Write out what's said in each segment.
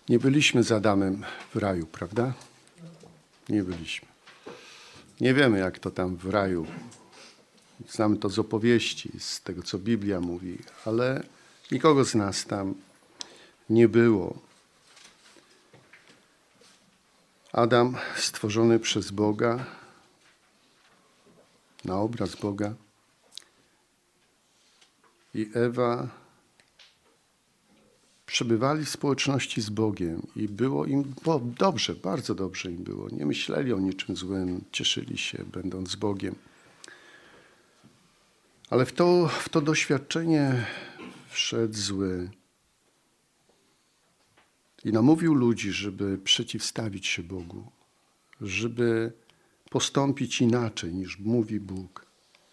Nie byliśmy z Adamem w raju, prawda? Nie byliśmy. Nie wiemy, jak to tam w raju. Znamy to z opowieści, z tego, co Biblia mówi, ale nikogo z nas tam nie było. Adam stworzony przez Boga, na obraz Boga, i Ewa przebywali w społeczności z Bogiem i było im dobrze, bardzo dobrze im było. Nie myśleli o niczym złym, cieszyli się, będąc z Bogiem. Ale w to doświadczenie wszedł zły i namówił ludzi, żeby przeciwstawić się Bogu, żeby postąpić inaczej, niż mówi Bóg.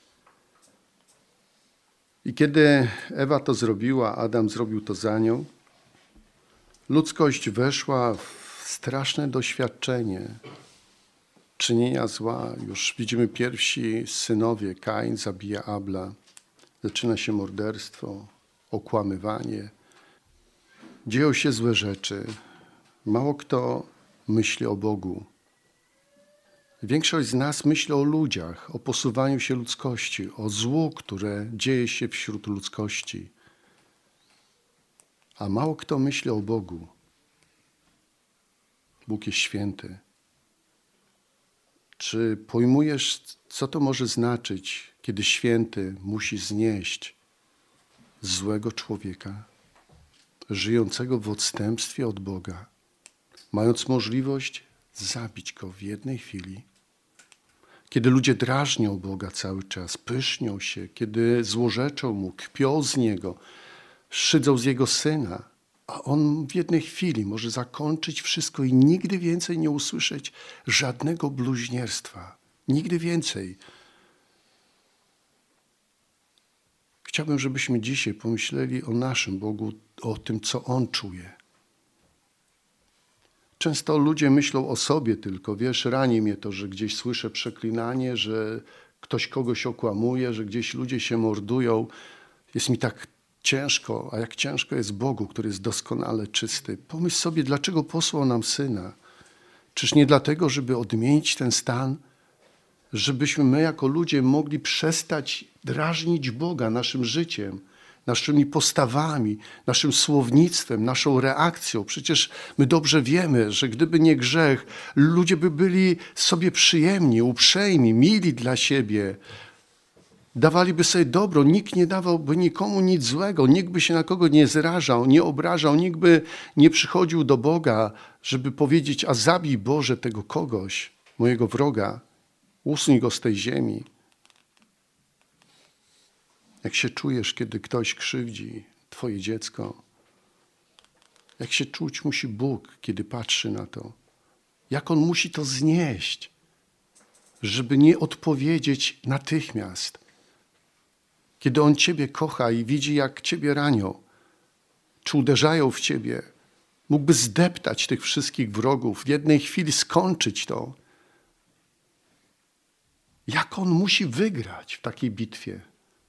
I kiedy Ewa to zrobiła, Adam zrobił to za nią, ludzkość weszła w straszne doświadczenie czynienia zła. Już widzimy pierwsi synowie. Kain zabija Abla. Zaczyna się morderstwo, okłamywanie. Dzieją się złe rzeczy. Mało kto myśli o Bogu. Większość z nas myśli o ludziach, o posuwaniu się ludzkości, o złu, które dzieje się wśród ludzkości. A mało kto myśli o Bogu. Bóg jest święty. Czy pojmujesz, co to może znaczyć, kiedy święty musi znieść złego człowieka, żyjącego w odstępstwie od Boga, mając możliwość zabić go w jednej chwili? Kiedy ludzie drażnią Boga cały czas, pysznią się, kiedy złorzeczą Mu, kpią z Niego, szydzą z Jego Syna, a On w jednej chwili może zakończyć wszystko i nigdy więcej nie usłyszeć żadnego bluźnierstwa. Nigdy więcej. Chciałbym, żebyśmy dzisiaj pomyśleli o naszym Bogu, o tym, co On czuje. Często ludzie myślą o sobie tylko, wiesz, rani mnie to, że gdzieś słyszę przeklinanie, że ktoś kogoś okłamuje, że gdzieś ludzie się mordują. Jest mi tak ciężko, a jak ciężko jest Bogu, który jest doskonale czysty. Pomyśl sobie, dlaczego posłał nam Syna. Czyż nie dlatego, żeby odmienić ten stan? Żebyśmy my jako ludzie mogli przestać drażnić Boga naszym życiem, naszymi postawami, naszym słownictwem, naszą reakcją. Przecież my dobrze wiemy, że gdyby nie grzech, ludzie by byli sobie przyjemni, uprzejmi, mili dla siebie. Dawaliby sobie dobro, nikt nie dawałby nikomu nic złego, nikt by się na kogo nie zrażał, nie obrażał, nikt by nie przychodził do Boga, żeby powiedzieć, a zabij Boże tego kogoś, mojego wroga, usuń go z tej ziemi. Jak się czujesz, kiedy ktoś krzywdzi twoje dziecko? Jak się czuć musi Bóg, kiedy patrzy na to? Jak On musi to znieść, żeby nie odpowiedzieć natychmiast? Kiedy On ciebie kocha i widzi, jak ciebie ranią, czy uderzają w ciebie, mógłby zdeptać tych wszystkich wrogów, w jednej chwili skończyć to. Jak On musi wygrać w takiej bitwie?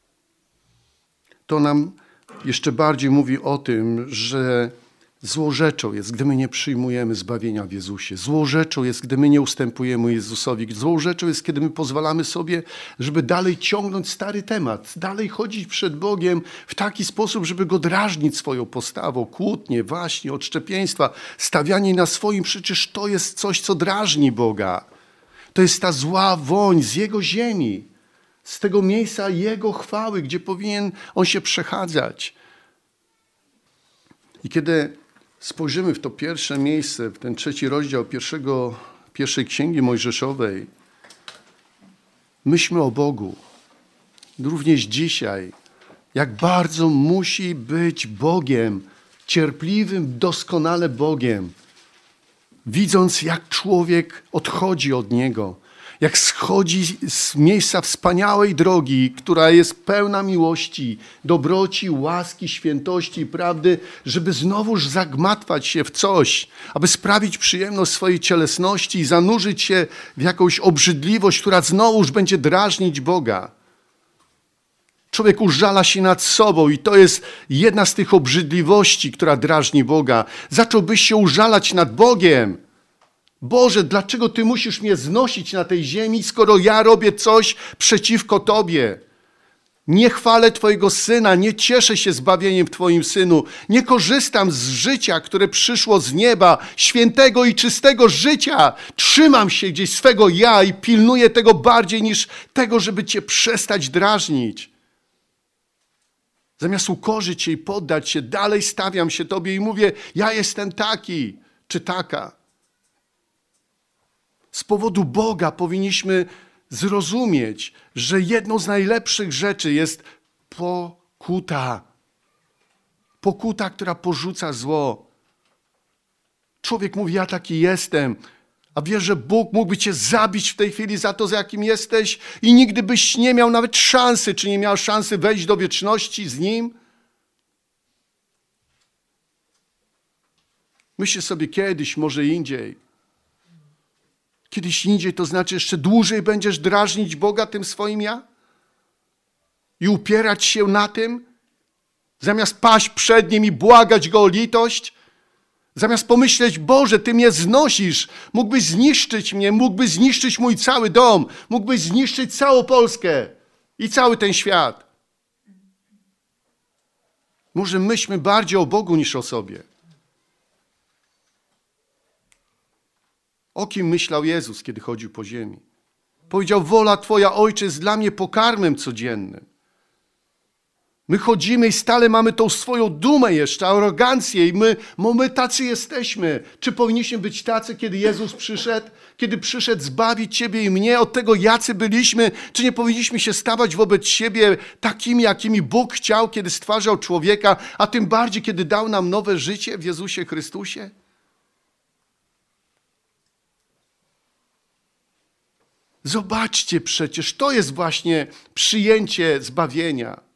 To nam jeszcze bardziej mówi o tym, że złą rzeczą jest, gdy my nie przyjmujemy zbawienia w Jezusie. Złą rzeczą jest, gdy my nie ustępujemy Jezusowi. Złą rzeczą jest, kiedy my pozwalamy sobie, żeby dalej ciągnąć stary temat, dalej chodzić przed Bogiem w taki sposób, żeby Go drażnić swoją postawą, kłótnie, waśnie, odszczepieństwa, stawianie na swoim. Przecież to jest coś, co drażni Boga. To jest ta zła woń z Jego ziemi, z tego miejsca Jego chwały, gdzie powinien On się przechadzać. I kiedy spojrzymy w to pierwsze miejsce, w ten 3 rozdział pierwszej Księgi Mojżeszowej, myślmy o Bogu. Również dzisiaj, jak bardzo musi być Bogiem, cierpliwym, doskonale Bogiem, widząc, jak człowiek odchodzi od Niego, jak schodzi z miejsca wspaniałej drogi, która jest pełna miłości, dobroci, łaski, świętości i prawdy, żeby znowuż zagmatwać się w coś, aby sprawić przyjemność swojej cielesności i zanurzyć się w jakąś obrzydliwość, która znowuż będzie drażnić Boga. Człowiek użala się nad sobą i to jest jedna z tych obrzydliwości, która drażni Boga. Zacząłbyś się użalać nad Bogiem. Boże, dlaczego Ty musisz mnie znosić na tej ziemi, skoro ja robię coś przeciwko Tobie? Nie chwalę Twojego Syna, nie cieszę się zbawieniem w Twoim Synu, nie korzystam z życia, które przyszło z nieba, świętego i czystego życia. Trzymam się gdzieś swego ja i pilnuję tego bardziej niż tego, żeby Cię przestać drażnić. Zamiast ukorzyć się i poddać się, dalej stawiam się Tobie i mówię, ja jestem taki czy taka. Z powodu Boga powinniśmy zrozumieć, że jedną z najlepszych rzeczy jest pokuta. Pokuta, która porzuca zło. Człowiek mówi, ja taki jestem, a wiesz, że Bóg mógłby cię zabić w tej chwili za to, za jakim jesteś i nigdy byś nie miał nawet szansy, czy nie miał szansy wejść do wieczności z Nim? Myślę sobie kiedyś, może indziej. Kiedyś indziej, to znaczy jeszcze dłużej będziesz drażnić Boga tym swoim ja? I upierać się na tym? Zamiast paść przed Nim i błagać Go o litość? Zamiast pomyśleć, Boże, Ty mnie znosisz, mógłbyś zniszczyć mnie, mógłbyś zniszczyć mój cały dom, mógłbyś zniszczyć całą Polskę i cały ten świat. Może myślmy bardziej o Bogu niż o sobie. O kim myślał Jezus, kiedy chodził po ziemi? Powiedział, wola Twoja, Ojcze, jest dla mnie pokarmem codziennym. My chodzimy i stale mamy tą swoją dumę jeszcze, arogancję i my tacy jesteśmy. Czy powinniśmy być tacy, kiedy Jezus przyszedł? Kiedy przyszedł zbawić Ciebie i mnie od tego, jacy byliśmy? Czy nie powinniśmy się stawać wobec siebie takimi, jakimi Bóg chciał, kiedy stwarzał człowieka, a tym bardziej, kiedy dał nam nowe życie w Jezusie Chrystusie? Zobaczcie przecież, to jest właśnie przyjęcie zbawienia.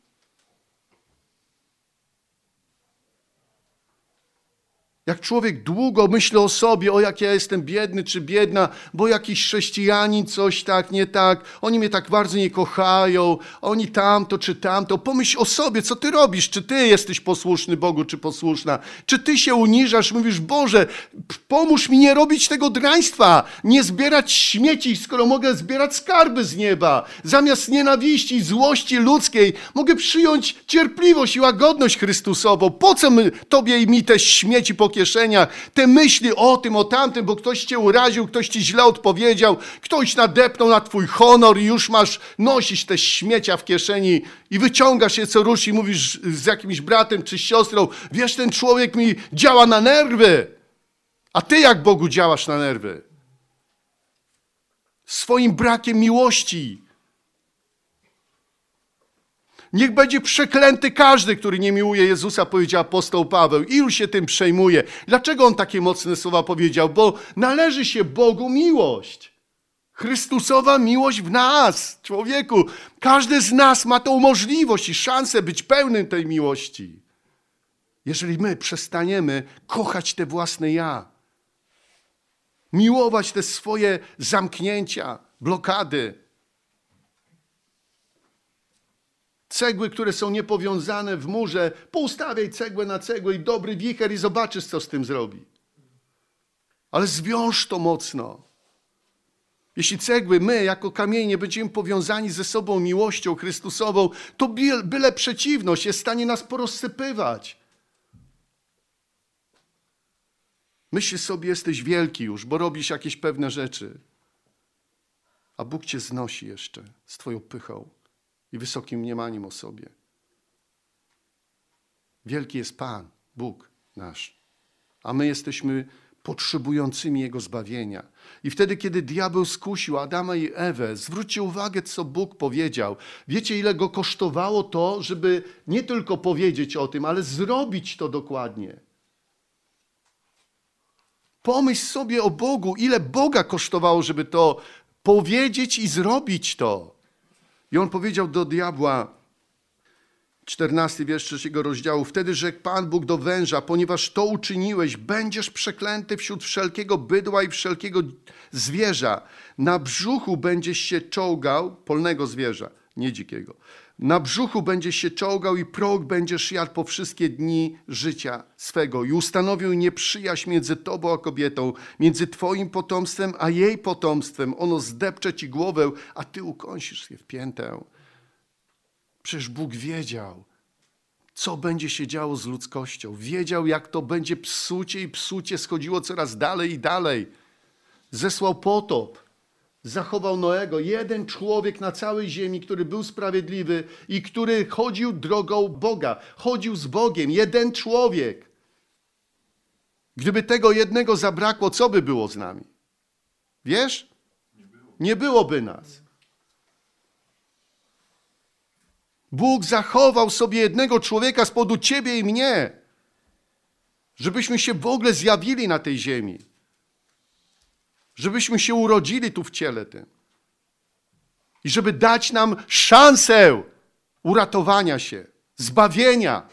Jak człowiek długo myśli o sobie, o jak ja jestem biedny czy biedna, bo jakiś chrześcijanin coś tak, nie tak, oni mnie tak bardzo nie kochają, oni tamto czy tamto. Pomyśl o sobie, co ty robisz, czy ty jesteś posłuszny Bogu, czy posłuszna. Czy ty się uniżasz, mówisz, Boże, pomóż mi nie robić tego draństwa, nie zbierać śmieci, skoro mogę zbierać skarby z nieba. Zamiast nienawiści, złości ludzkiej mogę przyjąć cierpliwość i łagodność Chrystusową. Po co Tobie i mi te śmieci po kieszeniach, te myśli o tym, o tamtym, bo ktoś cię uraził, ktoś ci źle odpowiedział, ktoś nadepnął na twój honor i już masz nosić te śmiecia w kieszeni i wyciągasz je co rusz i mówisz z jakimś bratem czy siostrą, wiesz, ten człowiek mi działa na nerwy, a ty jak Bogu działasz na nerwy? Swoim brakiem miłości. Niech będzie przeklęty każdy, który nie miłuje Jezusa, powiedział apostoł Paweł. Ilu się tym przejmuje? Dlaczego on takie mocne słowa powiedział? Bo należy się Bogu miłość. Chrystusowa miłość w nas, człowieku. Każdy z nas ma tą możliwość i szansę być pełnym tej miłości. Jeżeli my przestaniemy kochać te własne ja, miłować te swoje zamknięcia, blokady, cegły, które są niepowiązane w murze, poustawiaj cegłę na cegłę i dobry wicher i zobaczysz, co z tym zrobi. Ale zwiąż to mocno. Jeśli cegły, my jako kamienie będziemy powiązani ze sobą miłością Chrystusową, to byle przeciwność jest w stanie nas porozsypywać. Myślisz sobie, jesteś wielki już, bo robisz jakieś pewne rzeczy. A Bóg cię znosi jeszcze z twoją pychą i wysokim mniemaniem o sobie. Wielki jest Pan, Bóg nasz, a my jesteśmy potrzebującymi Jego zbawienia. I wtedy, kiedy diabeł skusił Adama i Ewę, zwróćcie uwagę, co Bóg powiedział. Wiecie, ile go kosztowało to, żeby nie tylko powiedzieć o tym, ale zrobić to dokładnie. Pomyśl sobie o Bogu, ile Boga kosztowało, żeby to powiedzieć i zrobić to. I on powiedział do diabła, 14 wiersz 3 rozdziału, wtedy rzekł Pan Bóg do węża, ponieważ to uczyniłeś, będziesz przeklęty wśród wszelkiego bydła i wszelkiego zwierza. Na brzuchu będziesz się czołgał, polnego zwierza, nie dzikiego. Na brzuchu będziesz się czołgał i proch będziesz jadł po wszystkie dni życia swego. I ustanowił nieprzyjaźń między tobą a kobietą, między twoim potomstwem a jej potomstwem. Ono zdepcze ci głowę, a ty ukąsisz je w piętę. Przecież Bóg wiedział, co będzie się działo z ludzkością. Wiedział, jak to będzie psucie i psucie schodziło coraz dalej i dalej. Zesłał potop. Zachował Noego, jeden człowiek na całej ziemi, który był sprawiedliwy i który chodził drogą Boga. Chodził z Bogiem, jeden człowiek. Gdyby tego jednego zabrakło, co by było z nami? Wiesz? Nie byłoby nas. Bóg zachował sobie jednego człowieka z powodu ciebie i mnie, żebyśmy się w ogóle zjawili na tej ziemi. Żebyśmy się urodzili tu w ciele tym. I żeby dać nam szansę uratowania się, zbawienia.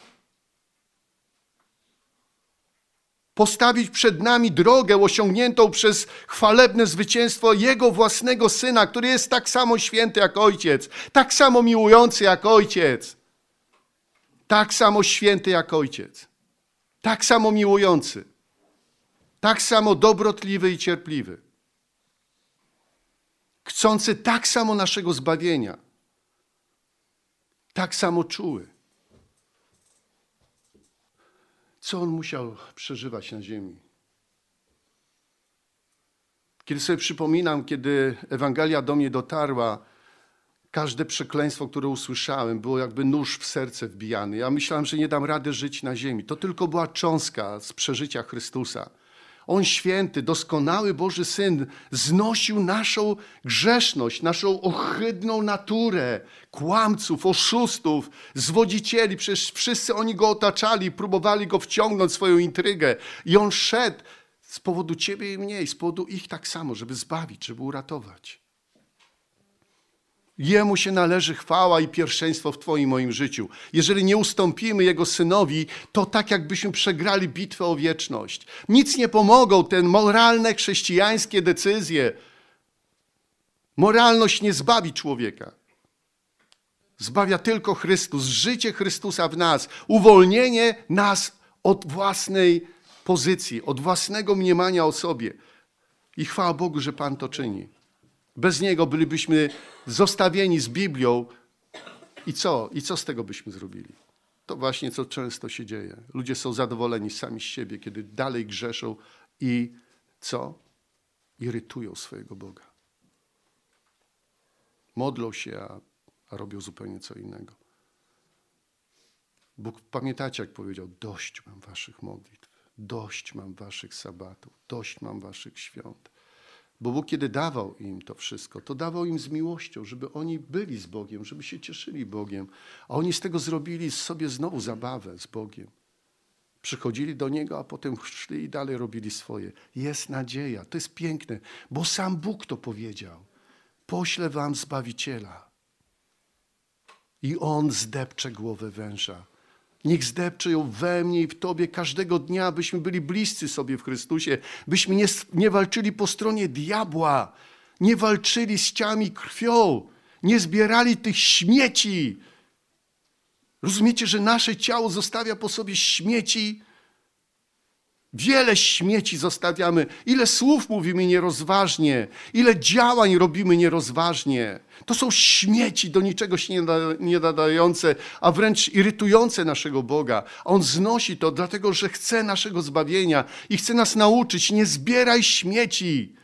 Postawić przed nami drogę osiągniętą przez chwalebne zwycięstwo Jego własnego Syna, który jest tak samo święty jak Ojciec, tak samo miłujący jak Ojciec, tak samo święty jak Ojciec, tak samo miłujący, tak samo dobrotliwy i cierpliwy. Chcący tak samo naszego zbawienia, tak samo czuły. Co On musiał przeżywać na ziemi? Kiedy sobie przypominam, kiedy Ewangelia do mnie dotarła, każde przekleństwo, które usłyszałem, było jakby nóż w serce wbijany. Ja myślałem, że nie dam rady żyć na ziemi. To tylko była cząstka z przeżycia Chrystusa. On święty, doskonały Boży Syn znosił naszą grzeszność, naszą ohydną naturę, kłamców, oszustów, zwodzicieli. Przecież wszyscy oni Go otaczali, próbowali Go wciągnąć w swoją intrygę. I On szedł z powodu ciebie i mnie, i z powodu ich tak samo, żeby zbawić, żeby uratować. Jemu się należy chwała i pierwszeństwo w twoim i moim życiu. Jeżeli nie ustąpimy Jego Synowi, to tak jakbyśmy przegrali bitwę o wieczność. Nic nie pomogą te moralne, chrześcijańskie decyzje. Moralność nie zbawi człowieka. Zbawia tylko Chrystus, życie Chrystusa w nas, uwolnienie nas od własnej pozycji, od własnego mniemania o sobie. I chwała Bogu, że Pan to czyni. Bez Niego bylibyśmy zostawieni z Biblią i co? I co z tego byśmy zrobili? To właśnie co często się dzieje. Ludzie są zadowoleni sami z siebie, kiedy dalej grzeszą i co? Irytują swojego Boga. Modlą się, a robią zupełnie co innego. Bóg, pamiętacie, jak powiedział, dość mam waszych modlitw, dość mam waszych sabatów, dość mam waszych świąt. Bo Bóg, kiedy dawał im to wszystko, to dawał im z miłością, żeby oni byli z Bogiem, żeby się cieszyli Bogiem. A oni z tego zrobili sobie znowu zabawę z Bogiem. Przychodzili do Niego, a potem szli i dalej robili swoje. Jest nadzieja, to jest piękne, bo sam Bóg to powiedział. Poślę wam Zbawiciela. I On zdepcze głowę węża. Niech zdepcze ją we mnie i w tobie każdego dnia, byśmy byli bliscy sobie w Chrystusie, byśmy nie walczyli po stronie diabła, nie walczyli z ciałem i krwią, nie zbierali tych śmieci. Rozumiecie, że nasze ciało zostawia po sobie śmieci? Wiele śmieci zostawiamy. Ile słów mówimy nierozważnie, ile działań robimy nierozważnie. To są śmieci do niczego się nie nadające, a wręcz irytujące naszego Boga. On znosi to dlatego, że chce naszego zbawienia i chce nas nauczyć. Nie zbieraj śmieci.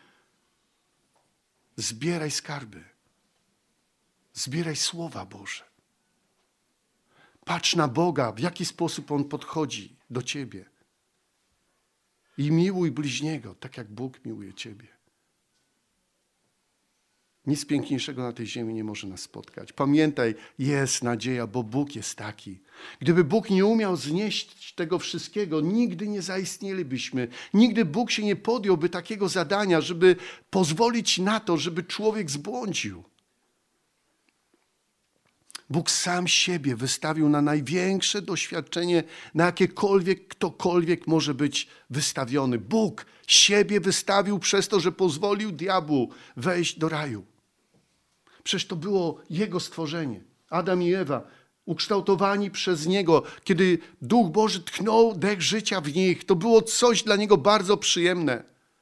Zbieraj skarby. Zbieraj słowa Boże. Patrz na Boga, w jaki sposób On podchodzi do ciebie. I miłuj bliźniego, tak jak Bóg miłuje ciebie. Nic piękniejszego na tej ziemi nie może nas spotkać. Pamiętaj, jest nadzieja, bo Bóg jest taki. Gdyby Bóg nie umiał znieść tego wszystkiego, nigdy nie zaistnielibyśmy. Nigdy Bóg się nie podjąłby takiego zadania, żeby pozwolić na to, żeby człowiek zbłądził. Bóg sam siebie wystawił na największe doświadczenie, na jakiekolwiek ktokolwiek może być wystawiony. Bóg siebie wystawił przez to, że pozwolił diabłu wejść do raju. Przecież to było Jego stworzenie. Adam i Ewa, ukształtowani przez Niego, kiedy Duch Boży tchnął dech życia w nich, to było coś dla Niego bardzo przyjemne.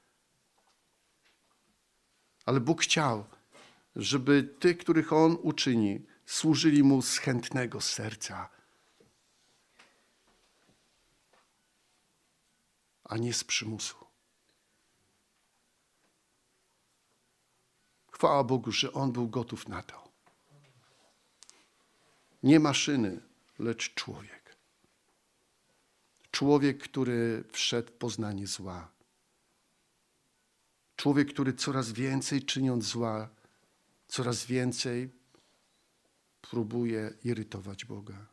Ale Bóg chciał, żeby tych, których On uczyni, służyli Mu z chętnego serca, a nie z przymusu. Chwała Bogu, że On był gotów na to. Nie maszyny, lecz człowiek. Człowiek, który wszedł w poznanie zła. Człowiek, który coraz więcej czyniąc zła, coraz więcej próbuje irytować Boga.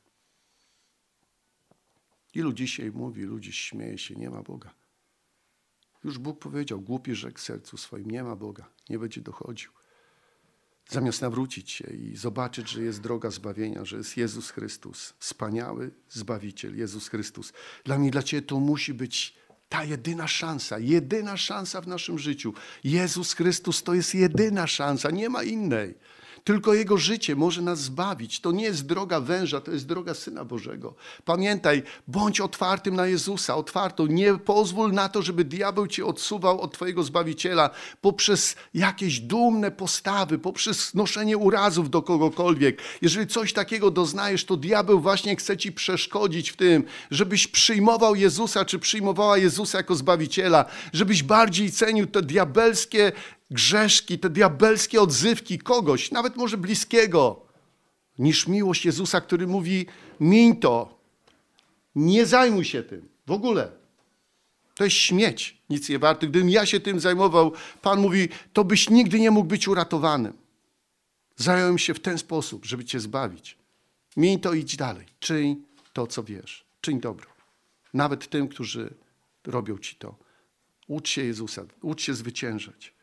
Ilu dzisiaj mówi, ludzi śmieje się, nie ma Boga. Już Bóg powiedział, głupi rzekł w sercu swoim, nie ma Boga, nie będzie dochodził. Zamiast nawrócić się i zobaczyć, że jest droga zbawienia, że jest Jezus Chrystus, wspaniały Zbawiciel, Jezus Chrystus. Dla mnie, dla Ciebie to musi być ta jedyna szansa w naszym życiu. Jezus Chrystus to jest jedyna szansa, nie ma innej. Tylko Jego życie może nas zbawić. To nie jest droga węża, to jest droga Syna Bożego. Pamiętaj, bądź otwartym na Jezusa, otwartą. Nie pozwól na to, żeby diabeł cię odsuwał od Twojego Zbawiciela poprzez jakieś dumne postawy, poprzez noszenie urazów do kogokolwiek. Jeżeli coś takiego doznajesz, to diabeł właśnie chce ci przeszkodzić w tym, żebyś przyjmował Jezusa, czy przyjmowała Jezusa jako Zbawiciela, żebyś bardziej cenił te diabelskie grzeszki, te diabelskie odzywki kogoś, nawet może bliskiego, niż miłość Jezusa, który mówi, miń to, nie zajmuj się tym, w ogóle. To jest śmieć, nic nie warty. Gdybym ja się tym zajmował, Pan mówi, to byś nigdy nie mógł być uratowanym. Zająłem się w ten sposób, żeby cię zbawić. Miń to, idź dalej. Czyń to, co wiesz. Czyń dobro. Nawet tym, którzy robią ci to. Ucz się Jezusa, ucz się zwyciężać.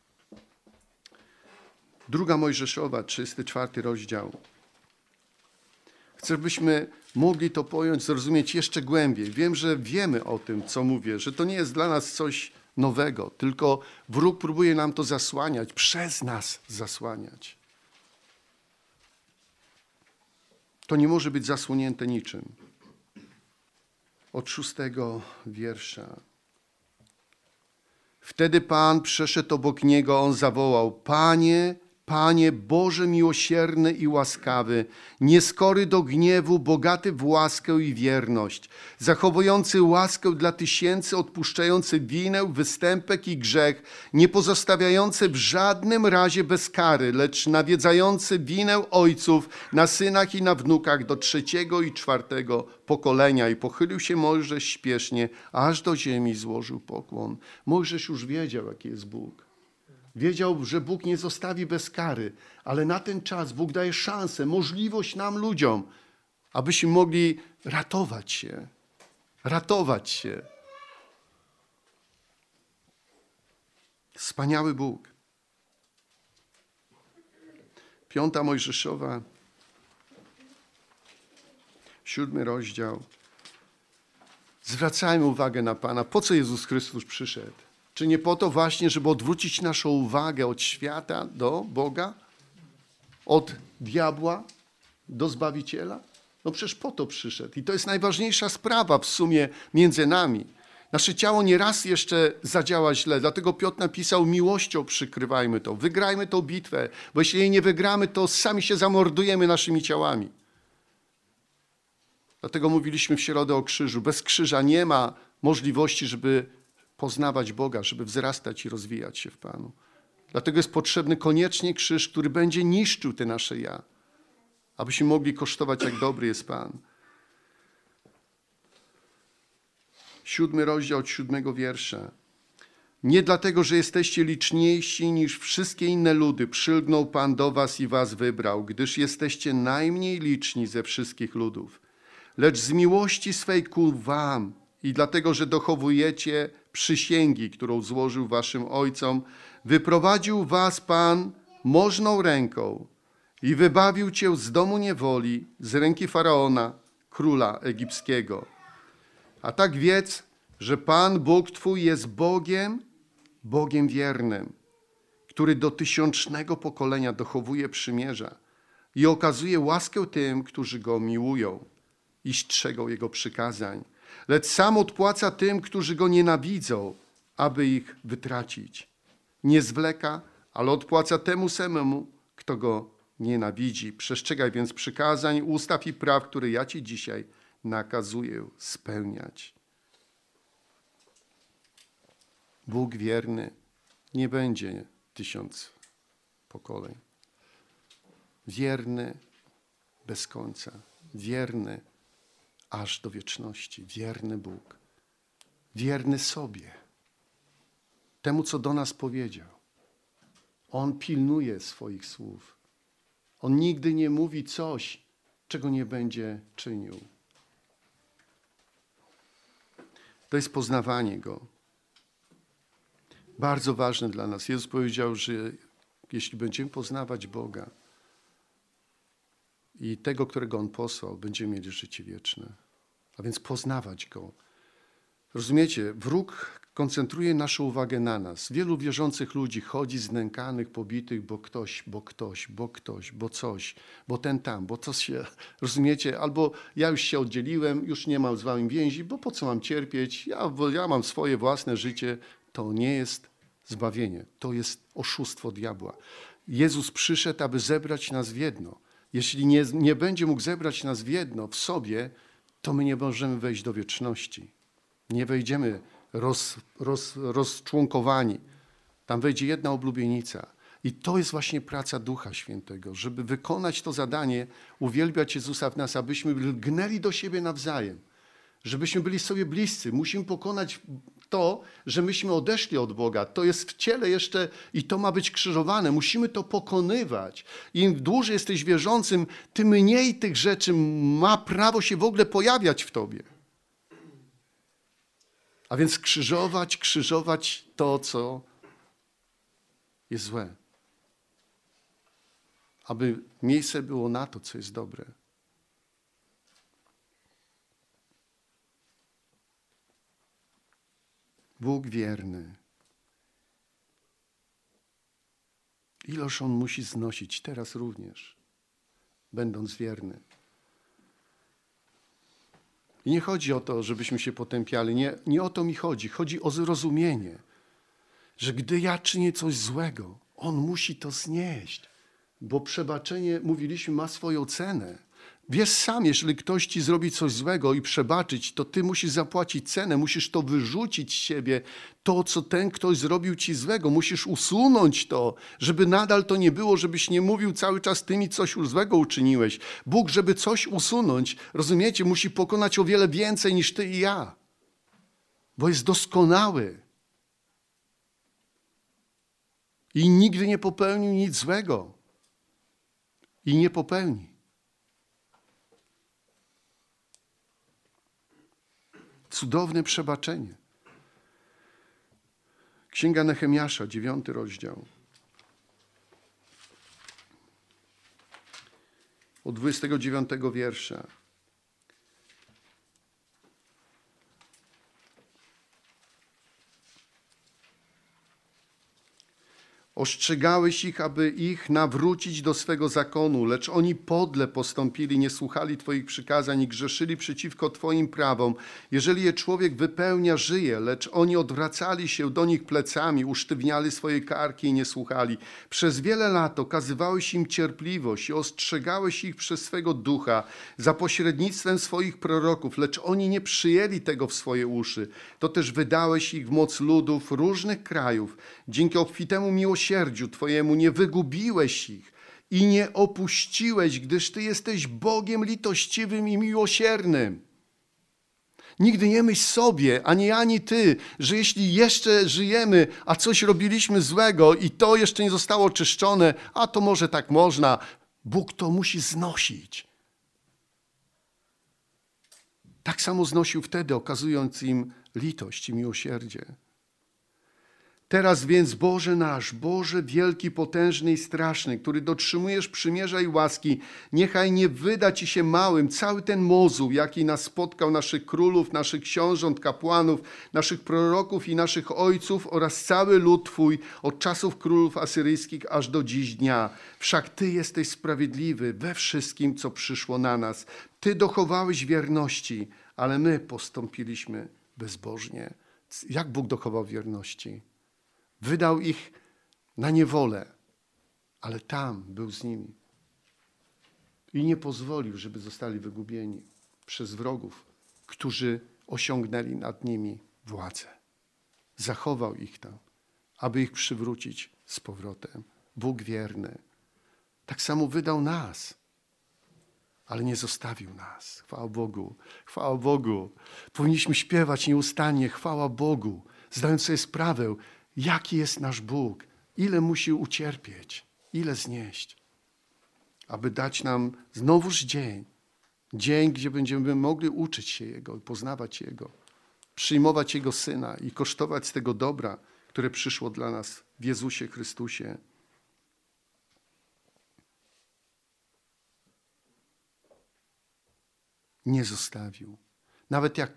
2 Mojżeszowa, 34 rozdział. Chcę, byśmy mogli to pojąć, zrozumieć jeszcze głębiej. Wiem, że wiemy o tym, co mówię, że to nie jest dla nas coś nowego, tylko wróg próbuje nam to zasłaniać, przez nas zasłaniać. To nie może być zasłonięte niczym. Od 6 wiersza. Wtedy Pan przeszedł obok niego, on zawołał, Panie, Panie, Boże miłosierny i łaskawy, nieskory do gniewu, bogaty w łaskę i wierność, zachowujący łaskę dla tysięcy, odpuszczający winę, występek i grzech, nie pozostawiający w żadnym razie bez kary, lecz nawiedzający winę ojców na synach i na wnukach do 3. i 4. pokolenia. I pochylił się Mojżesz śpiesznie, aż do ziemi złożył pokłon. Mojżesz już wiedział, jaki jest Bóg. Wiedział, że Bóg nie zostawi bez kary, ale na ten czas Bóg daje szansę, możliwość nam, ludziom, abyśmy mogli ratować się. Ratować się. Wspaniały Bóg. 5 Mojżeszowa, 7 rozdział. Zwracajmy uwagę na Pana. Po co Jezus Chrystus przyszedł? Czy nie po to właśnie, żeby odwrócić naszą uwagę od świata do Boga? Od diabła do Zbawiciela? No przecież po to przyszedł. I to jest najważniejsza sprawa w sumie między nami. Nasze ciało nieraz jeszcze zadziała źle, dlatego Piotr napisał, miłością przykrywajmy to, wygrajmy tą bitwę, bo jeśli jej nie wygramy, to sami się zamordujemy naszymi ciałami. Dlatego mówiliśmy w środę o krzyżu. Bez krzyża nie ma możliwości, żeby poznawać Boga, żeby wzrastać i rozwijać się w Panu. Dlatego jest potrzebny koniecznie krzyż, który będzie niszczył te nasze ja, abyśmy mogli kosztować, jak dobry jest Pan. 7 rozdział od 7 wiersza. Nie dlatego, że jesteście liczniejsi niż wszystkie inne ludy, przylgnął Pan do was i was wybrał, gdyż jesteście najmniej liczni ze wszystkich ludów. Lecz z miłości swej ku wam i dlatego, że dochowujecie przysięgi, którą złożył waszym ojcom, wyprowadził was Pan możną ręką i wybawił cię z domu niewoli, z ręki Faraona, króla egipskiego. A tak wiedz, że Pan Bóg twój jest Bogiem wiernym, który do 1000 pokolenia dochowuje przymierza i okazuje łaskę tym, którzy Go miłują i strzegą Jego przykazań. Lecz sam odpłaca tym, którzy Go nienawidzą, aby ich wytracić. Nie zwleka, ale odpłaca temu samemu, kto Go nienawidzi. Przestrzegaj więc przykazań, ustaw i praw, które ja Ci dzisiaj nakazuję spełniać. Bóg wierny nie będzie 1000 pokoleń. Wierny bez końca. Wierny aż do wieczności. Wierny Bóg. Wierny sobie. Temu, co do nas powiedział. On pilnuje swoich słów. On nigdy nie mówi coś, czego nie będzie czynił. To jest poznawanie Go. Bardzo ważne dla nas. Jezus powiedział, że jeśli będziemy poznawać Boga i tego, którego On posłał, będziemy mieli życie wieczne. A więc poznawać Go. Rozumiecie? Wróg koncentruje naszą uwagę na nas. Wielu wierzących ludzi chodzi znękanych, pobitych, bo coś, bo ten tam, bo coś się, rozumiecie? Albo ja już się oddzieliłem, już nie mam z wami więzi, bo po co mam cierpieć? Ja mam swoje własne życie. To nie jest zbawienie. To jest oszustwo diabła. Jezus przyszedł, aby zebrać nas w jedno. Jeśli nie będzie mógł zebrać nas w jedno w sobie, to my nie możemy wejść do wieczności. Nie wejdziemy rozczłonkowani. Tam wejdzie jedna oblubienica. I to jest właśnie praca Ducha Świętego, żeby wykonać to zadanie, uwielbiać Jezusa w nas, abyśmy lgnęli do siebie nawzajem. Żebyśmy byli sobie bliscy. Musimy pokonać to, że myśmy odeszli od Boga. To jest w ciele jeszcze i to ma być krzyżowane. Musimy to pokonywać. Im dłużej jesteś wierzącym, tym mniej tych rzeczy ma prawo się w ogóle pojawiać w tobie. A więc krzyżować to, co jest złe. Aby miejsce było na to, co jest dobre. Bóg wierny. Iloż On musi znosić teraz również, będąc wierny. I nie chodzi o to, żebyśmy się potępiali. Nie o to mi chodzi. Chodzi o zrozumienie, że gdy ja czynię coś złego, On musi to znieść. Bo przebaczenie, mówiliśmy, ma swoją cenę. Wiesz sam, jeżeli ktoś ci zrobi coś złego i przebaczyć, to ty musisz zapłacić cenę, musisz to wyrzucić z siebie, to, co ten ktoś zrobił ci złego. Musisz usunąć to, żeby nadal to nie było, żebyś nie mówił cały czas, ty mi coś złego uczyniłeś. Bóg, żeby coś usunąć, rozumiecie, musi pokonać o wiele więcej niż ty i ja. Bo jest doskonały. I nigdy nie popełnił nic złego. I nie popełni. Cudowne przebaczenie. Księga Nehemiasza, 9 rozdział. Od 29 wiersza. Ostrzegałeś ich, aby ich nawrócić do swego zakonu, lecz oni podle postąpili, nie słuchali Twoich przykazań i grzeszyli przeciwko Twoim prawom. Jeżeli je człowiek wypełnia, żyje, lecz oni odwracali się do nich plecami, usztywniali swoje karki i nie słuchali. Przez wiele lat okazywałeś im cierpliwość i ostrzegałeś ich przez swego ducha za pośrednictwem swoich proroków, lecz oni nie przyjęli tego w swoje uszy. To też wydałeś ich w moc ludów różnych krajów. Dzięki obfitemu miłosierdziu Twojemu nie wygubiłeś ich i nie opuściłeś, gdyż Ty jesteś Bogiem litościwym i miłosiernym. Nigdy nie myśl sobie, ani ja, ani ty, że jeśli jeszcze żyjemy, a coś robiliśmy złego i to jeszcze nie zostało oczyszczone, a to może tak można. Bóg to musi znosić. Tak samo znosił wtedy, okazując im litość i miłosierdzie. Teraz więc, Boże nasz, Boże wielki, potężny i straszny, który dotrzymujesz przymierza i łaski, niechaj nie wyda Ci się małym cały ten mozuł, jaki nas spotkał, naszych królów, naszych książąt, kapłanów, naszych proroków i naszych ojców oraz cały lud Twój od czasów królów asyryjskich aż do dziś dnia. Wszak Ty jesteś sprawiedliwy we wszystkim, co przyszło na nas. Ty dochowałeś wierności, ale my postąpiliśmy bezbożnie. Jak Bóg dochował wierności? Wydał ich na niewolę, ale tam był z nimi. I nie pozwolił, żeby zostali wygubieni przez wrogów, którzy osiągnęli nad nimi władzę. Zachował ich tam, aby ich przywrócić z powrotem. Bóg wierny. Tak samo wydał nas, ale nie zostawił nas. Chwała Bogu, chwała Bogu. Powinniśmy śpiewać nieustannie, chwała Bogu, zdając sobie sprawę, jaki jest nasz Bóg, ile musi ucierpieć, ile znieść, aby dać nam znowuż dzień, gdzie będziemy mogli uczyć się Jego i poznawać Jego, przyjmować Jego Syna i kosztować z tego dobra, które przyszło dla nas w Jezusie Chrystusie. Nie zostawił. Nawet jak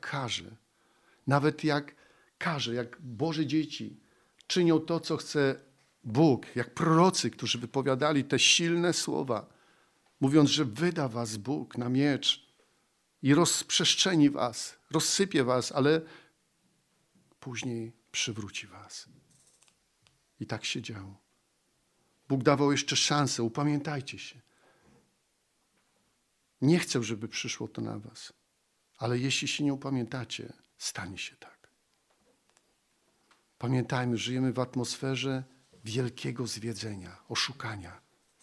każe, jak Boże dzieci czynią to, co chce Bóg, jak prorocy, którzy wypowiadali te silne słowa, mówiąc, że wyda was Bóg na miecz i rozprzestrzeni was, rozsypie was, ale później przywróci was. I tak się działo. Bóg dawał jeszcze szansę, upamiętajcie się. Nie chcę, żeby przyszło to na was, ale jeśli się nie upamiętacie, stanie się tak. Pamiętajmy, żyjemy w atmosferze wielkiego zwiedzenia, oszukania,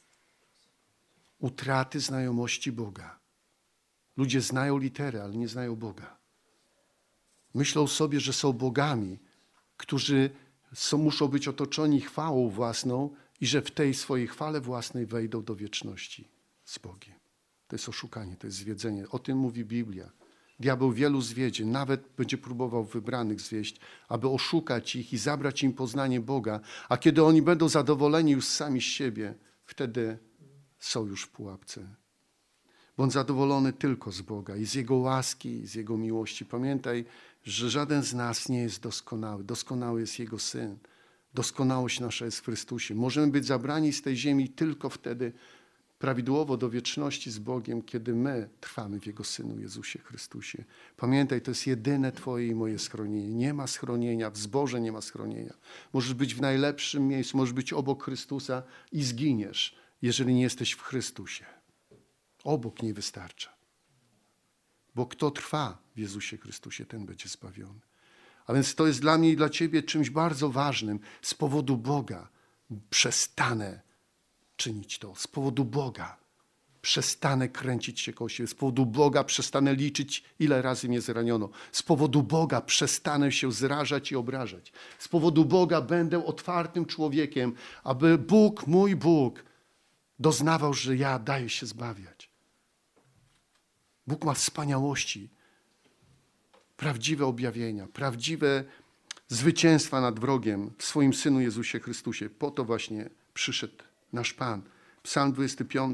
utraty znajomości Boga. Ludzie znają litery, ale nie znają Boga. Myślą sobie, że są bogami, którzy muszą być otoczeni chwałą własną i że w tej swojej chwale własnej wejdą do wieczności z Bogiem. To jest oszukanie, to jest zwiedzenie. O tym mówi Biblia. Diabeł wielu zwiedzie, nawet będzie próbował wybranych zwieść, aby oszukać ich i zabrać im poznanie Boga, a kiedy oni będą zadowoleni już sami z siebie, wtedy są już w pułapce. Bądź zadowolony tylko z Boga i z Jego łaski, i z Jego miłości. Pamiętaj, że żaden z nas nie jest doskonały. Doskonały jest Jego Syn. Doskonałość nasza jest w Chrystusie. Możemy być zabrani z tej ziemi tylko wtedy, prawidłowo do wieczności z Bogiem, kiedy my trwamy w Jego Synu Jezusie Chrystusie. Pamiętaj, to jest jedyne Twoje i moje schronienie. Nie ma schronienia, w zborze nie ma schronienia. Możesz być w najlepszym miejscu, możesz być obok Chrystusa i zginiesz, jeżeli nie jesteś w Chrystusie. Obok nie wystarcza. Bo kto trwa w Jezusie Chrystusie, ten będzie zbawiony. A więc to jest dla mnie i dla Ciebie czymś bardzo ważnym. Z powodu Boga przestanę czynić to. Z powodu Boga przestanę kręcić się koło siebie. Z powodu Boga przestanę liczyć, ile razy mnie zraniono. Z powodu Boga przestanę się zrażać i obrażać. Z powodu Boga będę otwartym człowiekiem, aby Bóg, mój Bóg, doznawał, że ja daję się zbawiać. Bóg ma wspaniałości, prawdziwe objawienia, prawdziwe zwycięstwa nad wrogiem w swoim Synu Jezusie Chrystusie. Po to właśnie przyszedł nasz Pan. Psalm 25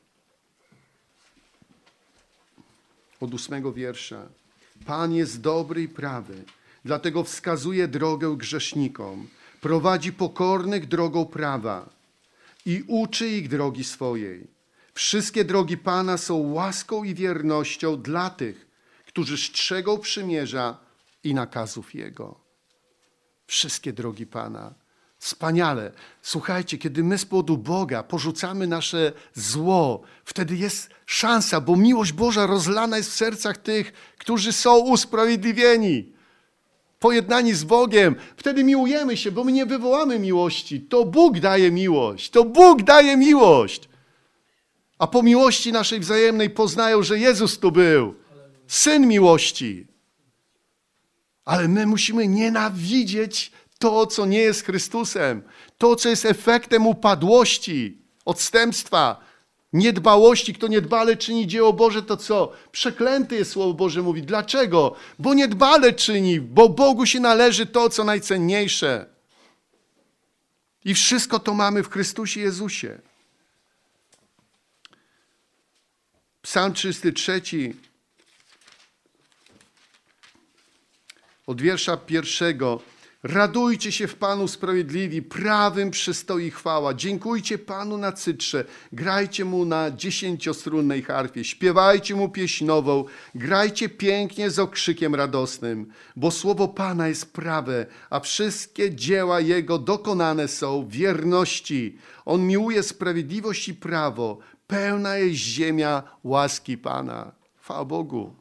od 8 wiersza. Pan jest dobry i prawy, dlatego wskazuje drogę grzesznikom. Prowadzi pokornych drogą prawa i uczy ich drogi swojej. Wszystkie drogi Pana są łaską i wiernością dla tych, którzy strzegą przymierza i nakazów Jego. Wszystkie drogi Pana. Wspaniale. Słuchajcie, kiedy my z powodu Boga porzucamy nasze zło, wtedy jest szansa, bo miłość Boża rozlana jest w sercach tych, którzy są usprawiedliwieni, pojednani z Bogiem. Wtedy miłujemy się, bo my nie wywołamy miłości. To Bóg daje miłość. To Bóg daje miłość. A po miłości naszej wzajemnej poznają, że Jezus tu był. Syn miłości. Ale my musimy nienawidzieć to, co nie jest Chrystusem. To, co jest efektem upadłości, odstępstwa, niedbałości. Kto niedbale czyni dzieło Boże, to co? Przeklęty jest Słowo Boże mówi. Dlaczego? Bo niedbale czyni, bo Bogu się należy to, co najcenniejsze. I wszystko to mamy w Chrystusie Jezusie. Psalm 33 od wiersza 1. Radujcie się w Panu sprawiedliwi, prawym przystoi chwała. Dziękujcie Panu na cytrze, grajcie Mu na 10-strunnej harfie, śpiewajcie Mu pieśń nową, grajcie pięknie z okrzykiem radosnym, bo słowo Pana jest prawe, a wszystkie dzieła Jego dokonane są w wierności. On miłuje sprawiedliwość i prawo, pełna jest ziemia łaski Pana. Chwała Bogu.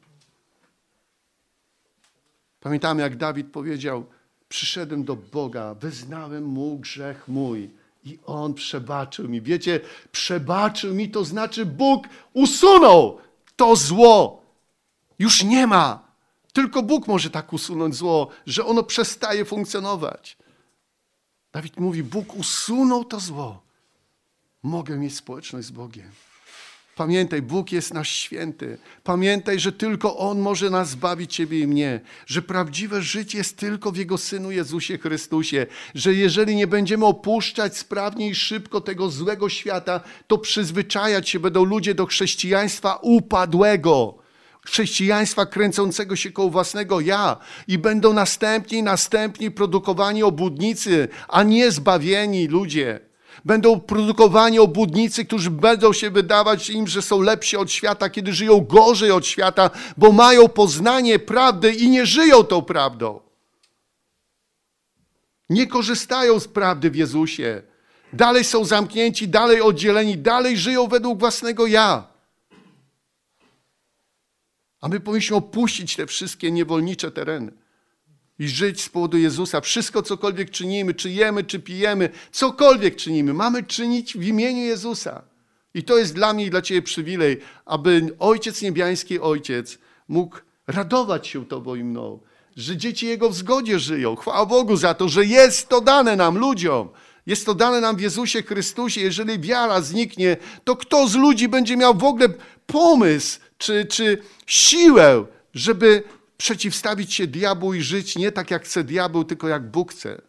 Pamiętamy, jak Dawid powiedział: przyszedłem do Boga, wyznałem Mu grzech mój i On przebaczył mi. Wiecie, przebaczył mi, to znaczy Bóg usunął to zło. Już nie ma. Tylko Bóg może tak usunąć zło, że ono przestaje funkcjonować. Dawid mówi: Bóg usunął to zło. Mogę mieć społeczność z Bogiem. Pamiętaj, Bóg jest nasz święty. Pamiętaj, że tylko On może nas zbawić, ciebie i mnie. Że prawdziwe życie jest tylko w Jego Synu Jezusie Chrystusie. Że jeżeli nie będziemy opuszczać sprawnie i szybko tego złego świata, to przyzwyczajać się będą ludzie do chrześcijaństwa upadłego. Chrześcijaństwa kręcącego się koło własnego ja. I będą następni produkowani obłudnicy, a nie zbawieni ludzie. Będą produkowani obłudnicy, którzy będą się wydawać im, że są lepsi od świata, kiedy żyją gorzej od świata, bo mają poznanie prawdy i nie żyją tą prawdą. Nie korzystają z prawdy w Jezusie. Dalej są zamknięci, dalej oddzieleni, dalej żyją według własnego ja. A my powinniśmy opuścić te wszystkie niewolnicze tereny i żyć z powodu Jezusa. Wszystko, cokolwiek czynimy, czy jemy, czy pijemy, cokolwiek czynimy, mamy czynić w imieniu Jezusa. I to jest dla mnie i dla ciebie przywilej, aby Ojciec Niebiański, Ojciec, mógł radować się Tobą i mną, że dzieci Jego w zgodzie żyją. Chwała Bogu za to, że jest to dane nam, ludziom. Jest to dane nam w Jezusie Chrystusie. Jeżeli wiara zniknie, to kto z ludzi będzie miał w ogóle pomysł, czy siłę, żeby przeciwstawić się diabłu i żyć nie tak, jak chce diabeł, tylko jak Bóg chce.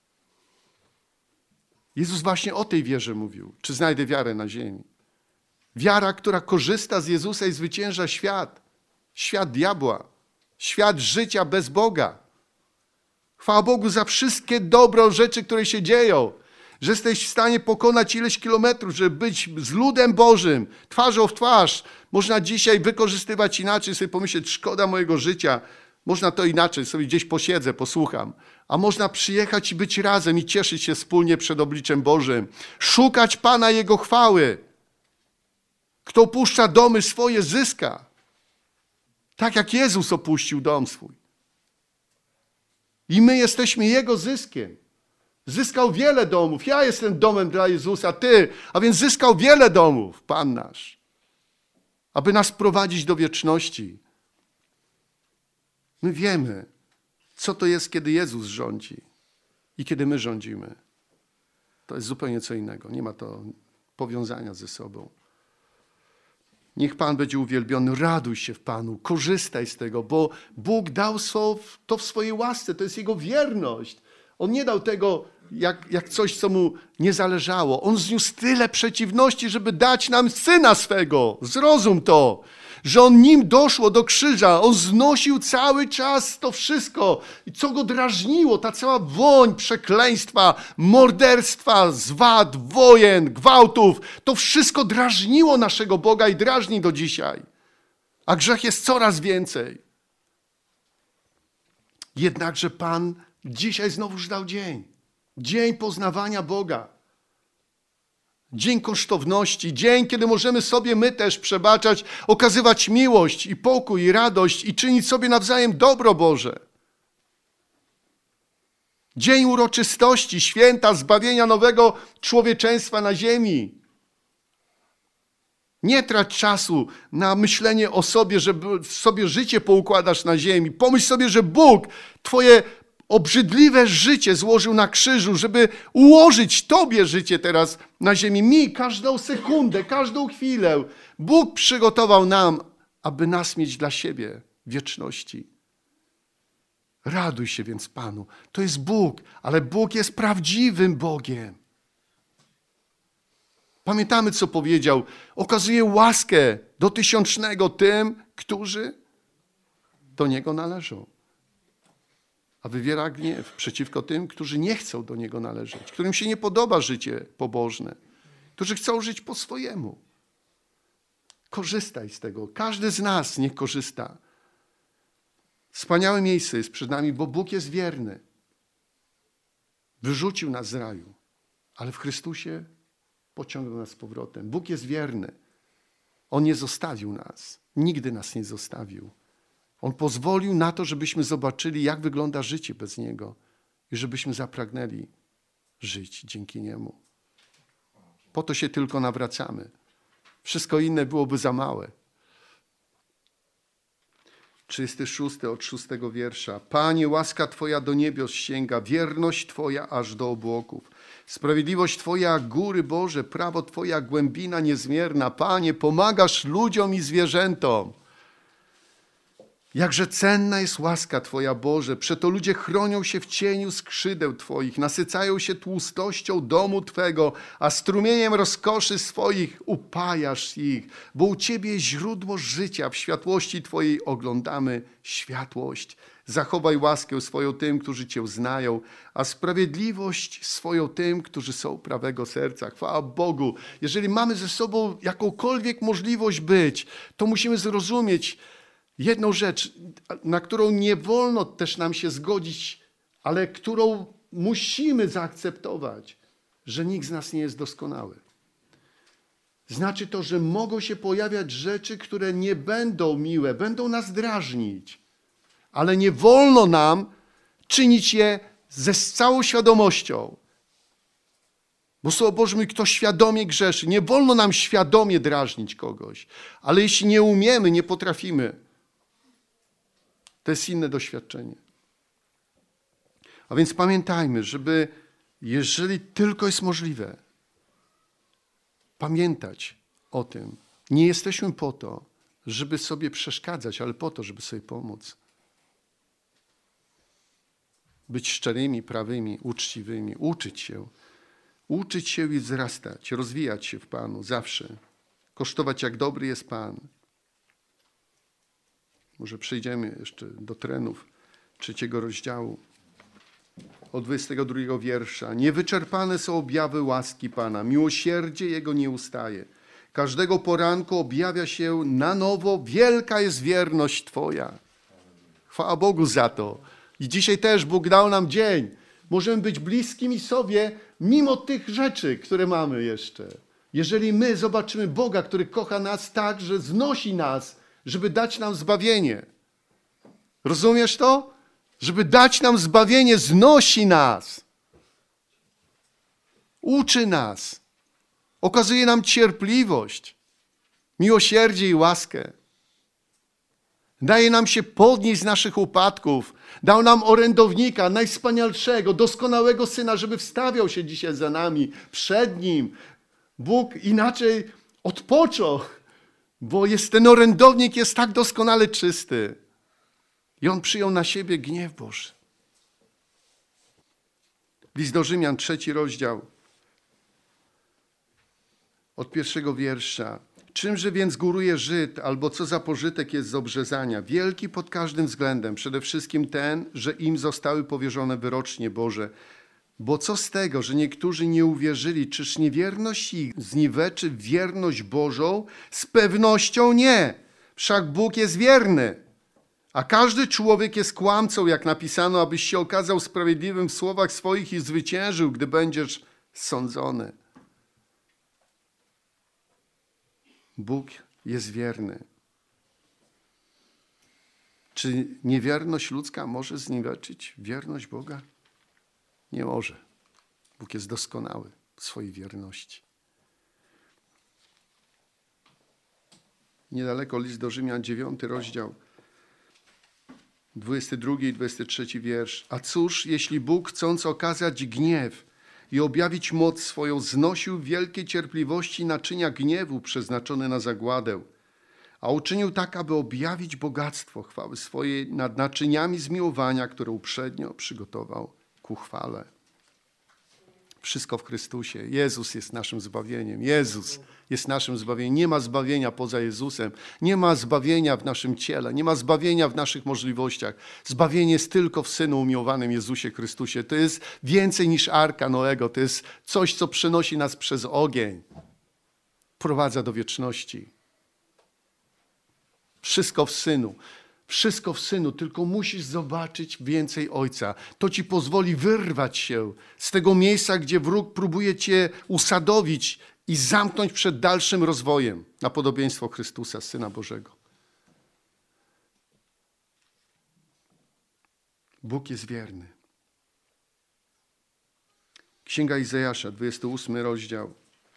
Jezus właśnie o tej wierze mówił. Czy znajdę wiarę na ziemi? Wiara, która korzysta z Jezusa i zwycięża świat. Świat diabła. Świat życia bez Boga. Chwała Bogu za wszystkie dobre rzeczy, które się dzieją. Że jesteś w stanie pokonać ileś kilometrów, żeby być z ludem Bożym, twarzą w twarz. Można dzisiaj wykorzystywać inaczej, sobie pomyśleć, szkoda mojego życia. Można to inaczej, sobie gdzieś posiedzę, posłucham. A można przyjechać i być razem i cieszyć się wspólnie przed obliczem Bożym. Szukać Pana Jego chwały. Kto opuszcza domy swoje, zyska. Tak jak Jezus opuścił dom swój. I my jesteśmy Jego zyskiem. Zyskał wiele domów. Ja jestem domem dla Jezusa, Ty. A więc zyskał wiele domów, Pan nasz. Aby nas prowadzić do wieczności. My wiemy, co to jest, kiedy Jezus rządzi i kiedy my rządzimy. To jest zupełnie co innego. Nie ma to powiązania ze sobą. Niech Pan będzie uwielbiony. Raduj się w Panu. Korzystaj z tego, bo Bóg dał to w swojej łasce. To jest Jego wierność. On nie dał tego jak coś, co Mu nie zależało. On zniósł tyle przeciwności, żeby dać nam Syna swego. Zrozum to, że On nim doszło do krzyża. On znosił cały czas to wszystko. I co Go drażniło, ta cała woń przekleństwa, morderstwa, zwad, wojen, gwałtów. To wszystko drażniło naszego Boga i drażni do dzisiaj. A grzech jest coraz więcej. Jednakże Pan dzisiaj znowuż dał dzień. Dzień poznawania Boga. Dzień kosztowności. Dzień, kiedy możemy sobie my też przebaczać, okazywać miłość i pokój i radość i czynić sobie nawzajem dobro Boże. Dzień uroczystości, święta zbawienia nowego człowieczeństwa na ziemi. Nie trać czasu na myślenie o sobie, że sobie życie poukładasz na ziemi. Pomyśl sobie, że Bóg twoje obrzydliwe życie złożył na krzyżu, żeby ułożyć Tobie życie teraz na ziemi. Mi każdą sekundę, każdą chwilę Bóg przygotował nam, aby nas mieć dla siebie w wieczności. Raduj się więc Panu. To jest Bóg, ale Bóg jest prawdziwym Bogiem. Pamiętamy, co powiedział. Okazuje łaskę do tysiącznego tym, którzy do Niego należą. A wywiera gniew przeciwko tym, którzy nie chcą do Niego należeć, którym się nie podoba życie pobożne, którzy chcą żyć po swojemu. Korzystaj z tego. Każdy z nas niech korzysta. Wspaniałe miejsce jest przed nami, bo Bóg jest wierny. Wyrzucił nas z raju, ale w Chrystusie pociągnął nas z powrotem. Bóg jest wierny. On nie zostawił nas. Nigdy nas nie zostawił. On pozwolił na to, żebyśmy zobaczyli, jak wygląda życie bez Niego i żebyśmy zapragnęli żyć dzięki Niemu. Po to się tylko nawracamy. Wszystko inne byłoby za małe. 36 od 6 wiersza. Panie, łaska Twoja do niebios sięga, wierność Twoja aż do obłoków. Sprawiedliwość Twoja jak góry Boże, prawo Twoja jak głębina niezmierna. Panie, pomagasz ludziom i zwierzętom. Jakże cenna jest łaska Twoja, Boże. Przeto ludzie chronią się w cieniu skrzydeł Twoich, nasycają się tłustością domu Twego, a strumieniem rozkoszy swoich upajasz ich. Bo u Ciebie jest źródło życia, w światłości Twojej oglądamy światłość. Zachowaj łaskę swoją tym, którzy Cię znają, a sprawiedliwość swoją tym, którzy są prawego serca. Chwała Bogu. Jeżeli mamy ze sobą jakąkolwiek możliwość być, to musimy zrozumieć jedną rzecz, na którą nie wolno też nam się zgodzić, ale którą musimy zaakceptować, że nikt z nas nie jest doskonały. Znaczy to, że mogą się pojawiać rzeczy, które nie będą miłe, będą nas drażnić, ale nie wolno nam czynić je z całą świadomością. Bo Słowo Boże mówi, kto świadomie grzeszy. Nie wolno nam świadomie drażnić kogoś, ale jeśli nie umiemy, nie potrafimy, to jest inne doświadczenie. A więc pamiętajmy, żeby, jeżeli tylko jest możliwe, pamiętać o tym. Nie jesteśmy po to, żeby sobie przeszkadzać, ale po to, żeby sobie pomóc. Być szczerymi, prawymi, uczciwymi, uczyć się i wzrastać, rozwijać się w Panu zawsze, kosztować jak dobry jest Pan. Może przejdziemy jeszcze do trenów 3 rozdziału, od 22 wiersza. Niewyczerpane są objawy łaski Pana, miłosierdzie Jego nie ustaje. Każdego poranku objawia się na nowo, wielka jest wierność Twoja. Chwała Bogu za to. I dzisiaj też Bóg dał nam dzień. Możemy być bliskimi sobie, mimo tych rzeczy, które mamy jeszcze. Jeżeli my zobaczymy Boga, który kocha nas tak, że znosi nas, żeby dać nam zbawienie. Rozumiesz to? Żeby dać nam zbawienie, znosi nas. Uczy nas. Okazuje nam cierpliwość, miłosierdzie i łaskę. Daje nam się podnieść z naszych upadków. Dał nam orędownika, najwspanialszego, doskonałego Syna, żeby wstawiał się dzisiaj za nami, przed Nim. Bóg inaczej odpoczął, bo ten orędownik jest tak doskonale czysty. I On przyjął na siebie gniew Boży. List do Rzymian, 3 rozdział, od 1 wiersza. Czymże więc góruje Żyd, albo co za pożytek jest z obrzezania? Wielki pod każdym względem, przede wszystkim ten, że im zostały powierzone wyrocznie Boże. Bo co z tego, że niektórzy nie uwierzyli? Czyż niewierność ich zniweczy wierność Bożą? Z pewnością nie. Wszak Bóg jest wierny. A każdy człowiek jest kłamcą, jak napisano, abyś się okazał sprawiedliwym w słowach swoich i zwyciężył, gdy będziesz sądzony. Bóg jest wierny. Czy niewierność ludzka może zniweczyć wierność Boga? Nie może. Bóg jest doskonały w swojej wierności. Niedaleko list do Rzymian, 9 rozdział, 22 i 23 wiersz. A cóż, jeśli Bóg, chcąc okazać gniew i objawić moc swoją, znosił w wielkiej cierpliwości naczynia gniewu przeznaczone na zagładę, a uczynił tak, aby objawić bogactwo chwały swojej nad naczyniami zmiłowania, które uprzednio przygotował ku chwale. Wszystko w Chrystusie. Jezus jest naszym zbawieniem. Jezus jest naszym zbawieniem. Nie ma zbawienia poza Jezusem. Nie ma zbawienia w naszym ciele. Nie ma zbawienia w naszych możliwościach. Zbawienie jest tylko w Synu umiłowanym Jezusie Chrystusie. To jest więcej niż Arka Noego. To jest coś, co przenosi nas przez ogień. Prowadza do wieczności. Wszystko w Synu. Wszystko w Synu, tylko musisz zobaczyć więcej Ojca. To ci pozwoli wyrwać się z tego miejsca, gdzie wróg próbuje cię usadowić i zamknąć przed dalszym rozwojem na podobieństwo Chrystusa, Syna Bożego. Bóg jest wierny. Księga Izajasza, 28 rozdział.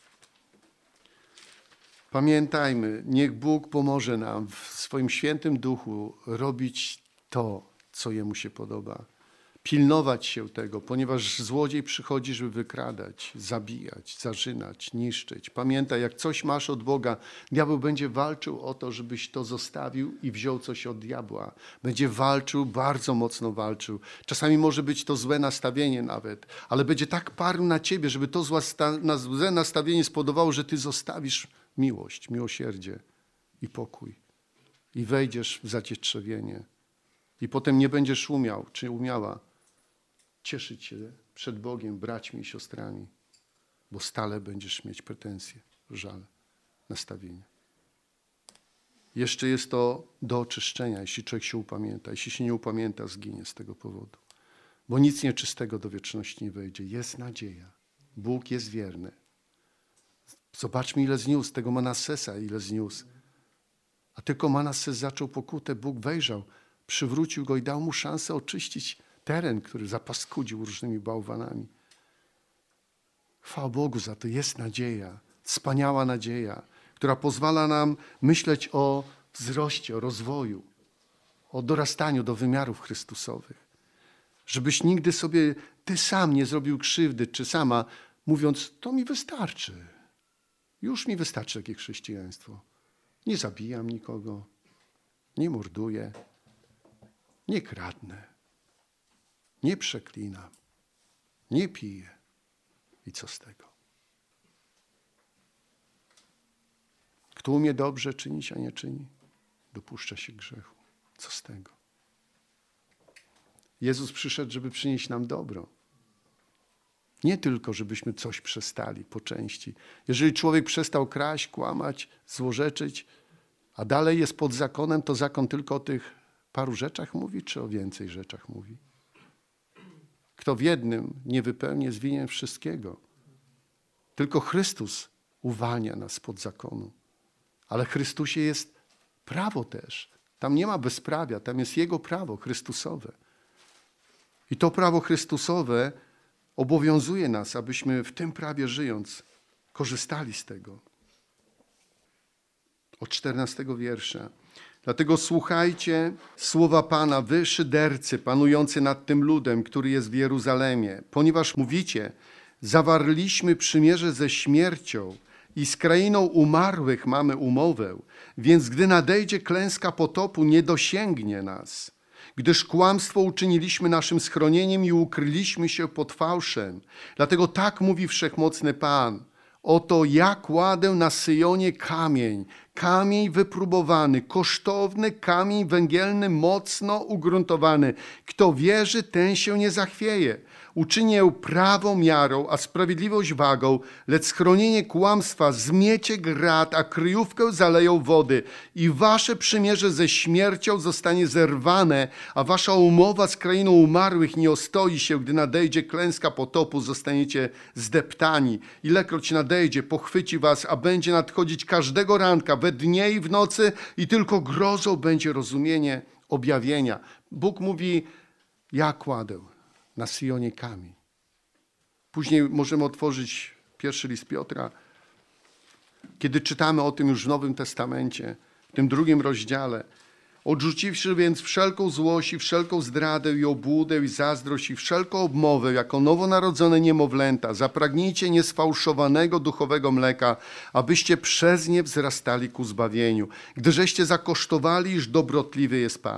Pamiętajmy, niech Bóg pomoże nam w swoim świętym duchu robić to, co Jemu się podoba. Pilnować się tego, ponieważ złodziej przychodzi, żeby wykradać, zabijać, zarzynać, niszczyć. Pamiętaj, jak coś masz od Boga, diabeł będzie walczył o to, żebyś to zostawił i wziął coś od diabła. Będzie walczył, bardzo mocno walczył. Czasami może być to złe nastawienie nawet, ale będzie tak parł na ciebie, żeby to złe nastawienie spowodowało, że ty zostawisz miłość, miłosierdzie i pokój. I wejdziesz w zacietrzewienie. I potem nie będziesz umiał, czy umiała cieszyć się przed Bogiem, braćmi i siostrami, bo stale będziesz mieć pretensje, żal, nastawienie. Jeszcze jest to do oczyszczenia, jeśli człowiek się upamięta. Jeśli się nie upamięta, zginie z tego powodu. Bo nic nieczystego do wieczności nie wejdzie. Jest nadzieja. Bóg jest wierny. Zobaczmy, ile zniósł tego Manassesa, ile zniósł. A tylko Manasses zaczął pokutę, Bóg wejrzał, przywrócił go i dał mu szansę oczyścić teren, który zapaskudził różnymi bałwanami. Chwała Bogu za to. Jest nadzieja, wspaniała nadzieja, która pozwala nam myśleć o wzroście, o rozwoju, o dorastaniu do wymiarów Chrystusowych. Żebyś nigdy sobie ty sam nie zrobił krzywdy, czy sama, mówiąc, to mi wystarczy. Już mi wystarczy takie chrześcijaństwo. Nie zabijam nikogo, nie morduję, nie kradnę, nie przeklinam, nie piję. I co z tego? Kto umie dobrze czynić, a nie czyni, dopuszcza się grzechu. Co z tego? Jezus przyszedł, żeby przynieść nam dobro. Nie tylko, żebyśmy coś przestali po części. Jeżeli człowiek przestał kraść, kłamać, złorzeczyć, a dalej jest pod zakonem, to zakon tylko o tych paru rzeczach mówi, czy o więcej rzeczach mówi? Kto w jednym nie wypełni, jest winien wszystkiego. Tylko Chrystus uwalnia nas spod zakonu. Ale w Chrystusie jest prawo też. Tam nie ma bezprawia, tam jest Jego prawo Chrystusowe. I to prawo Chrystusowe obowiązuje nas, abyśmy w tym prawie żyjąc korzystali z tego. Od 14 wiersza. Dlatego słuchajcie słowa Pana, wy szydercy panujący nad tym ludem, który jest w Jeruzalemie, ponieważ mówicie, zawarliśmy przymierze ze śmiercią i z krainą umarłych mamy umowę, więc gdy nadejdzie klęska potopu, nie dosięgnie nas. Gdyż kłamstwo uczyniliśmy naszym schronieniem i ukryliśmy się pod fałszem. Dlatego tak mówi Wszechmocny Pan. Oto ja kładę na Syjonie kamień, kamień wypróbowany, kosztowny kamień węgielny, mocno ugruntowany. Kto wierzy, ten się nie zachwieje. Uczynię prawo miarą, a sprawiedliwość wagą, lecz schronienie kłamstwa zmiecie grat, a kryjówkę zaleją wody. I wasze przymierze ze śmiercią zostanie zerwane, a wasza umowa z krainą umarłych nie ostoi się, gdy nadejdzie klęska potopu, zostaniecie zdeptani. Ilekroć nadejdzie, pochwyci was, a będzie nadchodzić każdego ranka, we dnie i w nocy, i tylko grozą będzie rozumienie objawienia. Bóg mówi, ja kładę na Syjonie kamień. Później możemy otworzyć pierwszy list Piotra, kiedy czytamy o tym już w Nowym Testamencie, w tym 2 rozdziale. Odrzuciwszy więc wszelką złość i wszelką zdradę i obłudę i zazdrość i wszelką obmowę, jako nowonarodzone niemowlęta, zapragnijcie niesfałszowanego duchowego mleka, abyście przez nie wzrastali ku zbawieniu, gdyżeście zakosztowali, iż dobrotliwy jest Pan.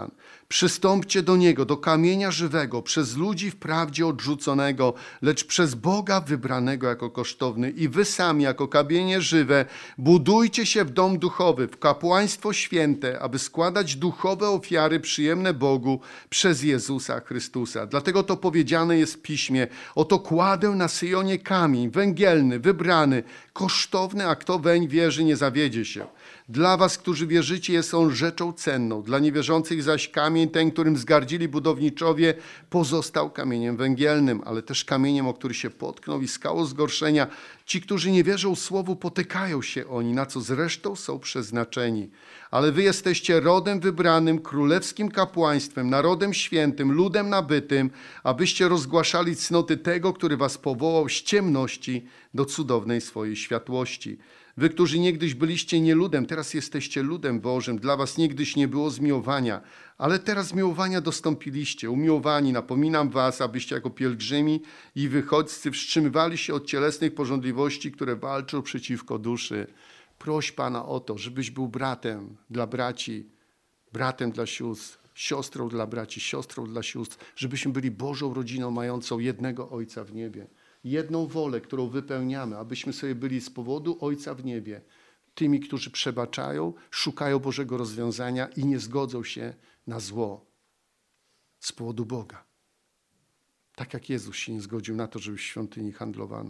Przystąpcie do Niego, do kamienia żywego, przez ludzi wprawdzie odrzuconego, lecz przez Boga wybranego jako kosztowny. I wy sami jako kamienie żywe budujcie się w dom duchowy, w kapłaństwo święte, aby składać duchowe ofiary przyjemne Bogu przez Jezusa Chrystusa. Dlatego to powiedziane jest w Piśmie: oto kładę na Syjonie kamień węgielny, wybrany, kosztowny, a kto weń wierzy, nie zawiedzie się. Dla was, którzy wierzycie, jest on rzeczą cenną. Dla niewierzących zaś kamień ten, którym zgardzili budowniczowie, pozostał kamieniem węgielnym, ale też kamieniem, o który się potknął i skałą zgorszenia. Ci, którzy nie wierzą słowu, potykają się oni, na co zresztą są przeznaczeni. Ale wy jesteście rodem wybranym, królewskim kapłaństwem, narodem świętym, ludem nabytym, abyście rozgłaszali cnoty tego, który was powołał z ciemności do cudownej swojej światłości. Wy, którzy niegdyś byliście nieludem, teraz jesteście ludem Bożym. Dla was niegdyś nie było zmiłowania, ale teraz zmiłowania dostąpiliście. Umiłowani, napominam was, abyście jako pielgrzymi i wychodźcy wstrzymywali się od cielesnych pożądliwości, które walczą przeciwko duszy. Proś Pana o to, żebyś był bratem dla braci, bratem dla sióstr, siostrą dla braci, siostrą dla sióstr, żebyśmy byli Bożą rodziną mającą jednego Ojca w niebie. Jedną wolę, którą wypełniamy, abyśmy sobie byli z powodu Ojca w niebie tymi, którzy przebaczają, szukają Bożego rozwiązania i nie zgodzą się na zło z powodu Boga. Tak jak Jezus się nie zgodził na to, żeby w świątyni handlowano.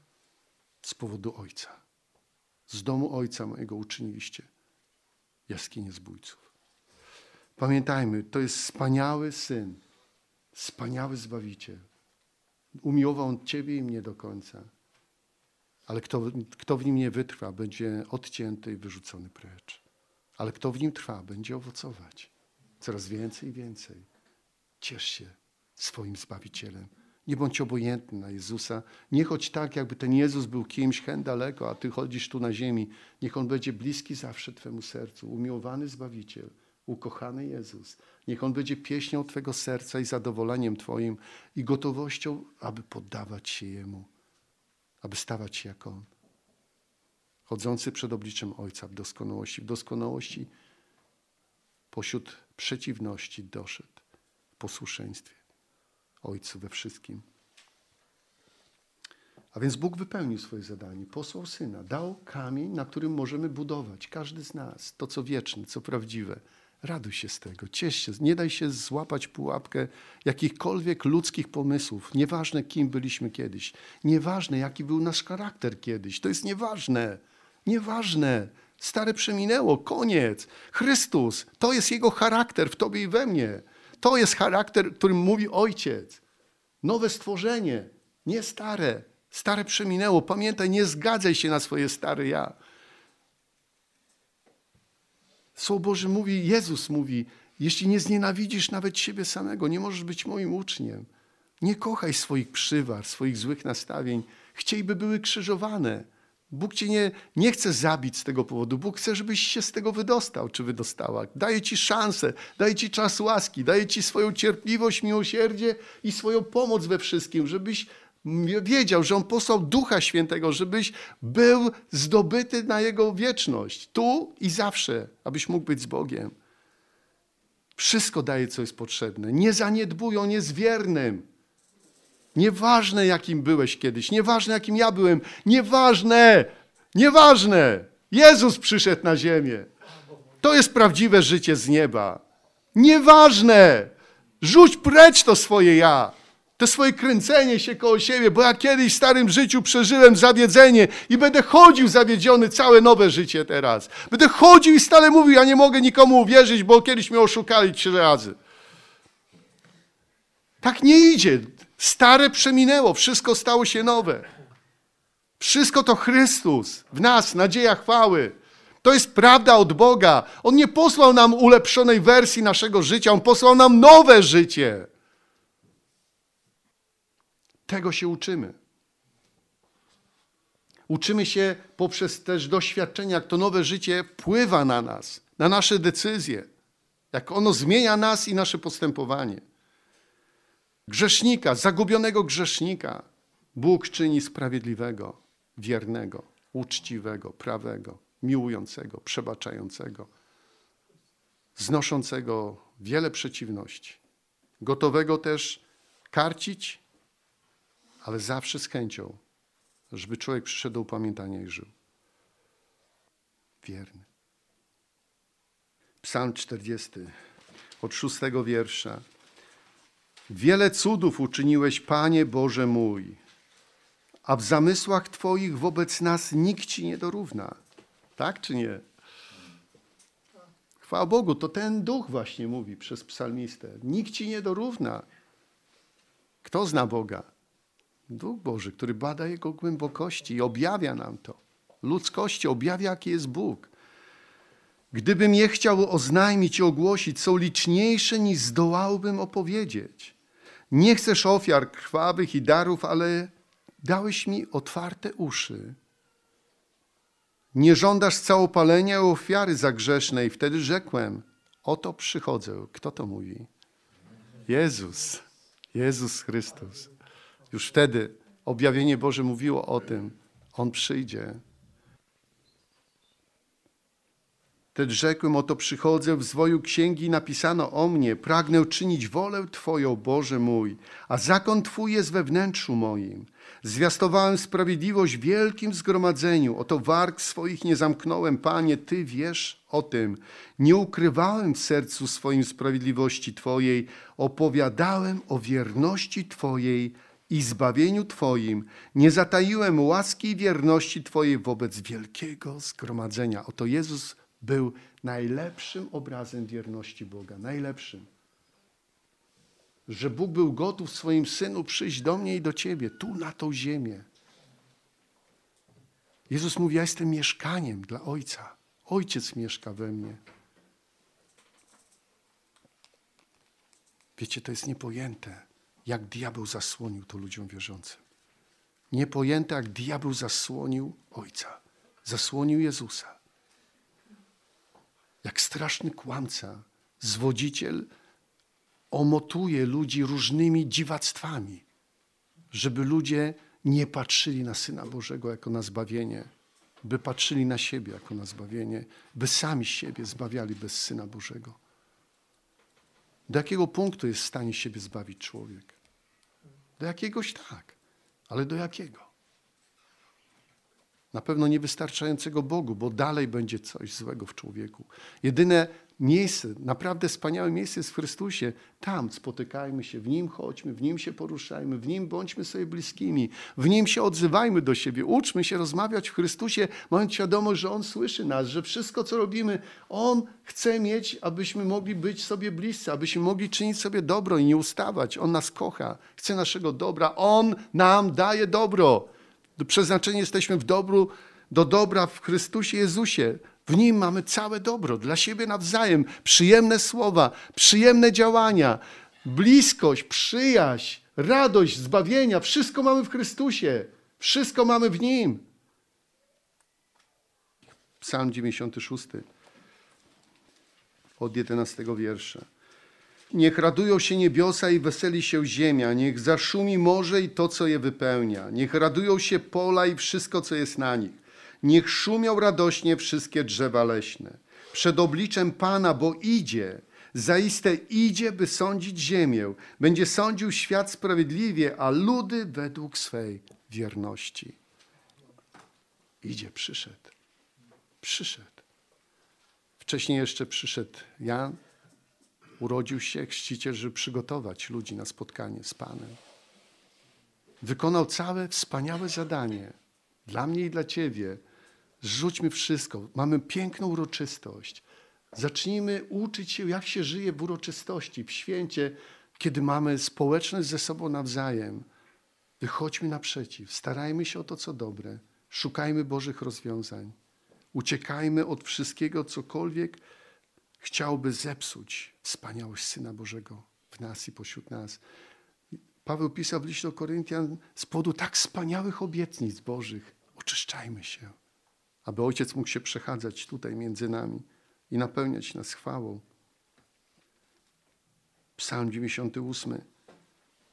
Z powodu Ojca. Z domu Ojca mojego uczyniliście jaskinię zbójców. Pamiętajmy, to jest wspaniały Syn, wspaniały Zbawiciel. Umiłował On ciebie i mnie do końca. Ale kto w Nim nie wytrwa, będzie odcięty i wyrzucony precz. Ale kto w Nim trwa, będzie owocować. Coraz więcej i więcej. Ciesz się swoim Zbawicielem. Nie bądź obojętny na Jezusa. Nie chodź tak, jakby ten Jezus był kimś hen daleko, a ty chodzisz tu na ziemi. Niech On będzie bliski zawsze twemu sercu. Umiłowany Zbawiciel. Ukochany Jezus. Niech On będzie pieśnią twego serca i zadowoleniem twoim i gotowością, aby poddawać się Jemu, aby stawać się jak On. Chodzący przed obliczem Ojca w doskonałości pośród przeciwności doszedł w posłuszeństwie Ojcu we wszystkim. A więc Bóg wypełnił swoje zadanie, posłał Syna, dał kamień, na którym możemy budować, każdy z nas, to co wieczne, co prawdziwe. Raduj się z tego, ciesz się, nie daj się złapać pułapkę jakichkolwiek ludzkich pomysłów. Nieważne, kim byliśmy kiedyś. Nieważne, jaki był nasz charakter kiedyś. To jest nieważne. Nieważne. Stare przeminęło, koniec. Chrystus, to jest Jego charakter w tobie i we mnie. To jest charakter, którym mówi Ojciec. Nowe stworzenie, nie stare. Stare przeminęło. Pamiętaj, nie zgadzaj się na swoje stare ja. Słowo Boże mówi, Jezus mówi, jeśli nie znienawidzisz nawet siebie samego, nie możesz być moim uczniem. Nie kochaj swoich przywar, swoich złych nastawień. Chciej, by były krzyżowane. Bóg cię nie chce zabić z tego powodu. Bóg chce, żebyś się z tego wydostał, czy wydostała. Daje ci szansę, daje ci czas łaski, daje ci swoją cierpliwość, miłosierdzie i swoją pomoc we wszystkim, żebyś wiedział, że On posłał Ducha Świętego, żebyś był zdobyty na Jego wieczność. Tu i zawsze, abyś mógł być z Bogiem. Wszystko daje, co jest potrzebne. Nie zaniedbuj, On jest wiernym. Nieważne, jakim byłeś kiedyś, nieważne, jakim ja byłem, nieważne. Jezus przyszedł na ziemię. To jest prawdziwe życie z nieba. Nieważne. Rzuć precz to swoje ja. To swoje kręcenie się koło siebie, bo ja kiedyś w starym życiu przeżyłem zawiedzenie i będę chodził zawiedziony całe nowe życie teraz. Będę chodził i stale mówił, ja nie mogę nikomu uwierzyć, bo kiedyś mnie oszukali 3 razy. Tak nie idzie. Stare przeminęło, wszystko stało się nowe. Wszystko to Chrystus w nas, nadzieja chwały. To jest prawda od Boga. On nie posłał nam ulepszonej wersji naszego życia, On posłał nam nowe życie. Tego się uczymy. Uczymy się poprzez też doświadczenia, jak to nowe życie wpływa na nas, na nasze decyzje, jak ono zmienia nas i nasze postępowanie. Grzesznika, zagubionego grzesznika Bóg czyni sprawiedliwego, wiernego, uczciwego, prawego, miłującego, przebaczającego. znoszącego wiele przeciwności, gotowego też karcić, ale zawsze z chęcią, żeby człowiek przyszedł do upamiętania i żył. Wierny. Psalm 40, od 6 wiersza. Wiele cudów uczyniłeś, Panie Boże mój, a w zamysłach Twoich wobec nas nikt Ci nie dorówna. Tak czy nie? Chwała Bogu, to ten duch właśnie mówi przez psalmistę. Nikt Ci nie dorówna. Kto zna Boga? Duch Boży, który bada Jego głębokości i objawia nam to. Ludzkości objawia, jaki jest Bóg. Gdybym je chciał oznajmić i ogłosić, są liczniejsze niż zdołałbym opowiedzieć. Nie chcesz ofiar krwawych i darów, ale dałeś mi otwarte uszy. Nie żądasz całopalenia i ofiary za grzesznej. Wtedy rzekłem, oto przychodzę. Kto to mówi? Jezus. Jezus Chrystus. Już wtedy objawienie Boże mówiło o tym. On przyjdzie. Wtedy rzekłem, oto przychodzę, w zwoju księgi napisano o mnie. Pragnę czynić wolę Twoją, Boże mój, a zakon Twój jest we wnętrzu moim. Zwiastowałem sprawiedliwość w wielkim zgromadzeniu. Oto warg swoich nie zamknąłem, Panie, Ty wiesz o tym. Nie ukrywałem w sercu swoim sprawiedliwości Twojej. Opowiadałem o wierności Twojej i zbawieniu Twoim. Nie zataiłem łaski i wierności Twojej wobec wielkiego zgromadzenia. Oto Jezus był najlepszym obrazem wierności Boga. Najlepszym. Że Bóg był gotów w swoim Synu przyjść do mnie i do ciebie, tu na tą ziemię. Jezus mówi, ja jestem mieszkaniem dla Ojca. Ojciec mieszka we mnie. Wiecie, to jest niepojęte, jak diabeł zasłonił to ludziom wierzącym. Niepojęte, jak diabeł zasłonił Ojca. Zasłonił Jezusa. Jak straszny kłamca, zwodziciel omotuje ludzi różnymi dziwactwami, żeby ludzie nie patrzyli na Syna Bożego jako na zbawienie, by patrzyli na siebie jako na zbawienie, by sami siebie zbawiali bez Syna Bożego. Do jakiego punktu jest w stanie siebie zbawić człowiek? Do jakiegoś tak, ale do jakiego? Na pewno niewystarczającego Bogu, bo dalej będzie coś złego w człowieku. Jedyne miejsce, naprawdę wspaniałe miejsce jest w Chrystusie. Tam spotykajmy się, w Nim chodźmy, w Nim się poruszajmy, w Nim bądźmy sobie bliskimi, w Nim się odzywajmy do siebie, uczmy się rozmawiać w Chrystusie, mając świadomość, że On słyszy nas, że wszystko, co robimy, On chce mieć, abyśmy mogli być sobie bliscy, abyśmy mogli czynić sobie dobro i nie ustawać. On nas kocha, chce naszego dobra, On nam daje dobro. Przeznaczeni jesteśmy do dobra w Chrystusie Jezusie. W Nim mamy całe dobro dla siebie nawzajem. Przyjemne słowa, przyjemne działania, bliskość, przyjaźń, radość, zbawienia. Wszystko mamy w Chrystusie. Wszystko mamy w Nim. Psalm 96 od 11 wiersza. Niech radują się niebiosa i weseli się ziemia, niech zaszumi morze i to, co je wypełnia. Niech radują się pola i wszystko, co jest na nich. Niech szumią radośnie wszystkie drzewa leśne. Przed obliczem Pana, bo idzie, zaiste idzie, by sądzić ziemię. Będzie sądził świat sprawiedliwie, a ludy według swej wierności. Idzie, przyszedł. Przyszedł. Wcześniej jeszcze przyszedł Jan. Urodził się chrzciciel, żeby przygotować ludzi na spotkanie z Panem. Wykonał całe wspaniałe zadanie dla mnie i dla ciebie. Zrzućmy wszystko. Mamy piękną uroczystość. Zacznijmy uczyć się, jak się żyje w uroczystości, w święcie, kiedy mamy społeczność ze sobą nawzajem. Wychodźmy naprzeciw. Starajmy się o to, co dobre. Szukajmy Bożych rozwiązań. Uciekajmy od wszystkiego, cokolwiek chciałby zepsuć wspaniałość Syna Bożego w nas i pośród nas. Paweł pisał w liście do Koryntian z powodu tak wspaniałych obietnic Bożych. Oczyszczajmy się, aby Ojciec mógł się przechadzać tutaj między nami i napełniać nas chwałą. Psalm 98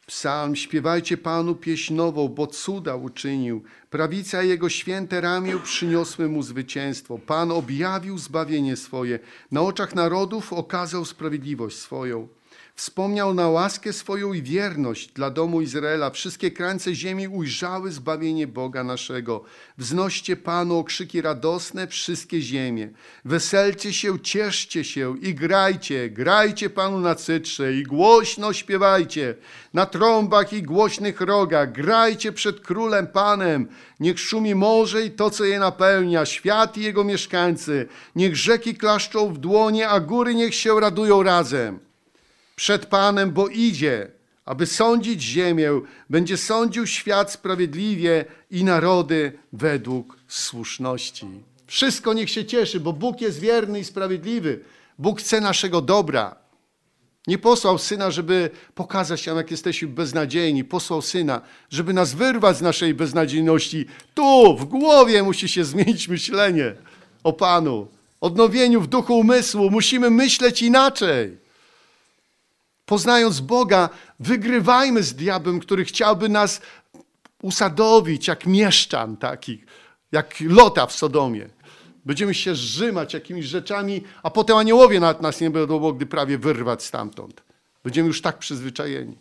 Psalm: śpiewajcie Panu pieśń nową, bo cuda uczynił. Prawica Jego święte ramię przyniosły Mu zwycięstwo. Pan objawił zbawienie swoje. Na oczach narodów okazał sprawiedliwość swoją. Wspomniał na łaskę swoją i wierność dla domu Izraela. Wszystkie krańce ziemi ujrzały zbawienie Boga naszego. Wznoście Panu okrzyki radosne, wszystkie ziemie. Weselcie się, cieszcie się i grajcie. Grajcie Panu na cytrze i głośno śpiewajcie. Na trąbach i głośnych rogach. Grajcie przed Królem Panem. Niech szumi morze i to, co je napełnia. Świat i jego mieszkańcy. Niech rzeki klaszczą w dłonie, a góry niech się radują razem. Przed Panem, bo idzie, aby sądzić ziemię, będzie sądził świat sprawiedliwie i narody według słuszności. Wszystko niech się cieszy, bo Bóg jest wierny i sprawiedliwy. Bóg chce naszego dobra. Nie posłał Syna, żeby pokazać nam, jak jesteśmy beznadziejni. Posłał Syna, żeby nas wyrwać z naszej beznadziejności. Tu, w głowie musi się zmienić myślenie o Panu. Odnowieniu w duchu umysłu. Musimy myśleć inaczej. Poznając Boga, wygrywajmy z diabłem, który chciałby nas usadowić jak mieszczan takich, jak Lota w Sodomie. Będziemy się zżymać jakimiś rzeczami, a potem aniołowie nad nas nie będą mogli prawie wyrwać stamtąd. Będziemy już tak przyzwyczajeni.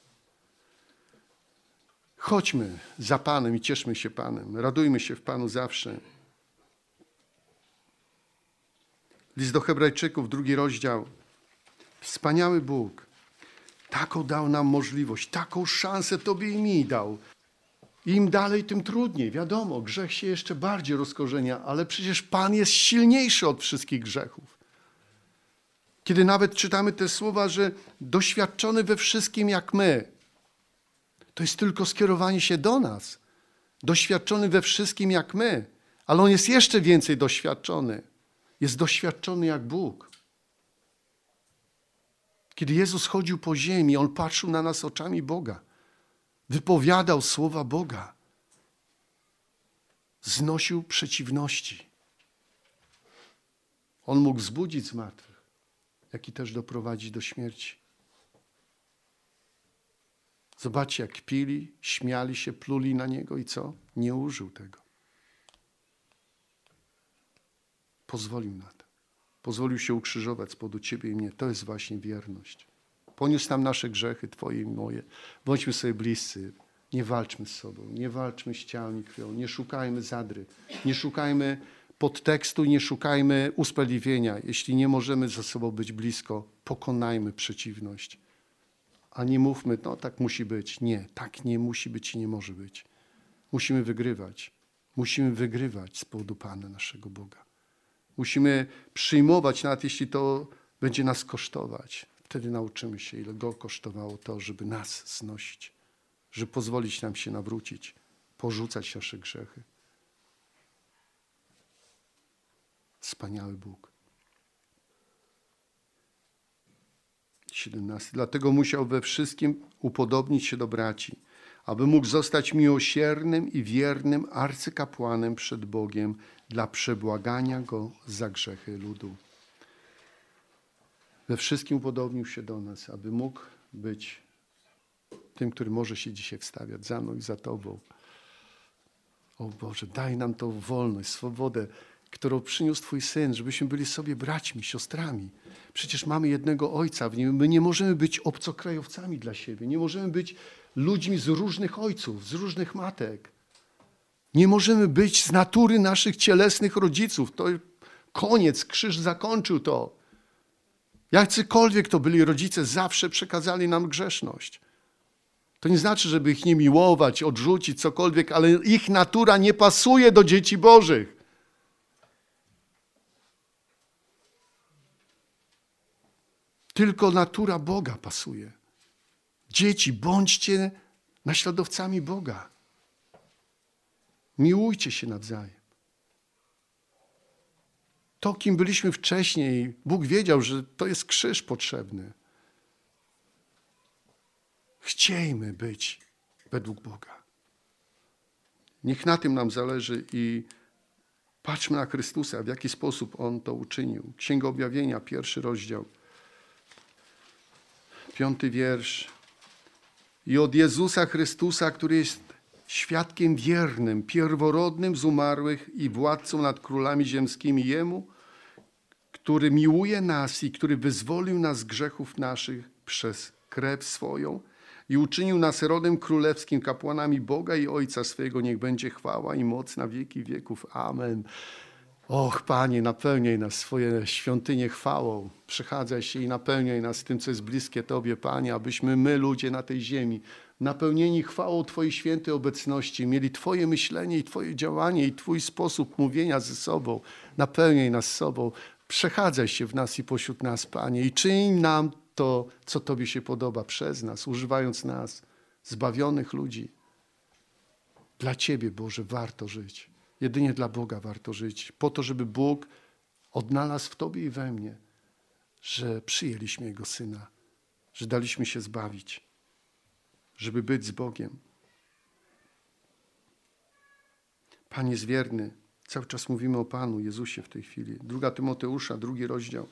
Chodźmy za Panem i cieszmy się Panem. Radujmy się w Panu zawsze. List do Hebrajczyków, 2 rozdział. Wspaniały Bóg. Taką dał nam możliwość, taką szansę Tobie i mi dał. Im dalej, tym trudniej. Wiadomo, grzech się jeszcze bardziej rozkorzenia, ale przecież Pan jest silniejszy od wszystkich grzechów. Kiedy nawet czytamy te słowa, że doświadczony we wszystkim jak my, to jest tylko skierowanie się do nas. Doświadczony we wszystkim jak my, ale On jest jeszcze więcej doświadczony. Jest doświadczony jak Bóg. Kiedy Jezus chodził po ziemi, On patrzył na nas oczami Boga. Wypowiadał słowa Boga. Znosił przeciwności. On mógł wzbudzić zmartwych, jak i też doprowadzić do śmierci. Zobaczcie, jak pili, śmiali się, pluli na Niego i co? Nie użył tego. Pozwolił na to. Pozwolił się ukrzyżować z powodu Ciebie i mnie. To jest właśnie wierność. Poniósł tam nasze grzechy, Twoje i moje. Bądźmy sobie bliscy. Nie walczmy z sobą. Nie walczmy z ciałem i krwią. Nie szukajmy zadry. Nie szukajmy podtekstu. Nie szukajmy usprawiedliwienia. Jeśli nie możemy ze sobą być blisko, pokonajmy przeciwność. A nie mówmy, no tak musi być. Nie, tak nie musi być i nie może być. Musimy wygrywać. Musimy wygrywać z powodu Pana naszego Boga. Musimy przyjmować, nawet jeśli to będzie nas kosztować. Wtedy nauczymy się, ile Go kosztowało to, żeby nas znosić, żeby pozwolić nam się nawrócić, porzucać nasze grzechy. Wspaniały Bóg. 17. Dlatego musiał we wszystkim upodobnić się do braci, aby mógł zostać miłosiernym i wiernym arcykapłanem przed Bogiem dla przebłagania Go za grzechy ludu. We wszystkim upodobnił się do nas, aby mógł być tym, który może się dzisiaj wstawiać za mną i za Tobą. O Boże, daj nam tą wolność, swobodę, którą przyniósł Twój Syn, żebyśmy byli sobie braćmi, siostrami. Przecież mamy jednego Ojca w Nim. My nie możemy być obcokrajowcami dla siebie. Nie możemy być ludźmi z różnych ojców, z różnych matek. Nie możemy być z natury naszych cielesnych rodziców. To koniec, krzyż zakończył to. Jacykolwiek to byli rodzice, zawsze przekazali nam grzeszność. To nie znaczy, żeby ich nie miłować, odrzucić, cokolwiek, ale ich natura nie pasuje do dzieci Bożych. Tylko natura Boga pasuje. Dzieci, bądźcie naśladowcami Boga. Miłujcie się nawzajem. To, kim byliśmy wcześniej, Bóg wiedział, że to jest krzyż potrzebny. Chciejmy być według Boga. Niech na tym nam zależy i patrzmy na Chrystusa, w jaki sposób On to uczynił. Księga Objawienia, 1 rozdział, 5 wiersz. i od Jezusa Chrystusa, który jest świadkiem wiernym, pierworodnym z umarłych i władcą nad królami ziemskimi, Jemu, który miłuje nas i który wyzwolił nas z grzechów naszych przez krew swoją i uczynił nas rodem królewskim, kapłanami Boga i Ojca swego. Niech będzie chwała i moc na wieki wieków. Amen. Och, Panie, napełniaj nas swoje świątynie chwałą. Przechadzaj się i napełniaj nas tym, co jest bliskie Tobie, Panie, abyśmy my, ludzie na tej ziemi, napełnieni chwałą Twojej świętej obecności, mieli Twoje myślenie i Twoje działanie i Twój sposób mówienia ze sobą. Napełniaj nas sobą. Przechadzaj się w nas i pośród nas, Panie, i czyń nam to, co Tobie się podoba przez nas, używając nas, zbawionych ludzi. Dla Ciebie, Boże, warto żyć. Jedynie dla Boga warto żyć. Po to, żeby Bóg odnalazł w Tobie i we mnie, że przyjęliśmy Jego Syna, że daliśmy się zbawić, żeby być z Bogiem. Pan jest wierny. Cały czas mówimy o Panu Jezusie w tej chwili. 2 Tymoteusza, 2 rozdział.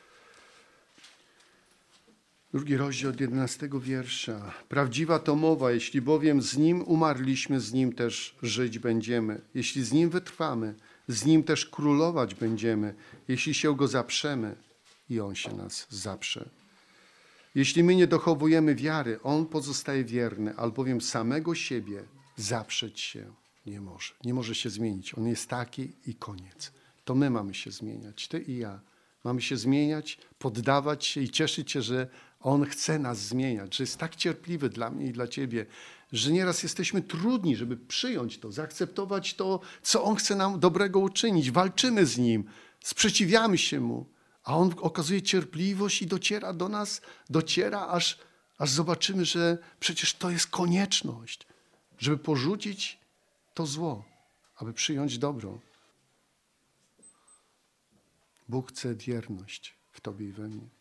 2 rozdział od 11 wiersza. Prawdziwa to mowa, jeśli bowiem z Nim umarliśmy, z Nim też żyć będziemy. Jeśli z Nim wytrwamy, z Nim też królować będziemy. Jeśli się Go zaprzemy i On się nas zaprze. Jeśli my nie dochowujemy wiary, On pozostaje wierny, albowiem samego siebie zaprzeć się nie może. Nie może się zmienić. On jest taki i koniec. To my mamy się zmieniać, Ty i ja. Mamy się zmieniać, poddawać się i cieszyć się, że On chce nas zmieniać, że jest tak cierpliwy dla mnie i dla Ciebie, że nieraz jesteśmy trudni, żeby przyjąć to, zaakceptować to, co On chce nam dobrego uczynić. Walczymy z Nim, sprzeciwiamy się Mu, a On okazuje cierpliwość i dociera do nas, aż zobaczymy, że przecież to jest konieczność, żeby porzucić to zło, aby przyjąć dobro. Bóg chce wierność w Tobie i we mnie.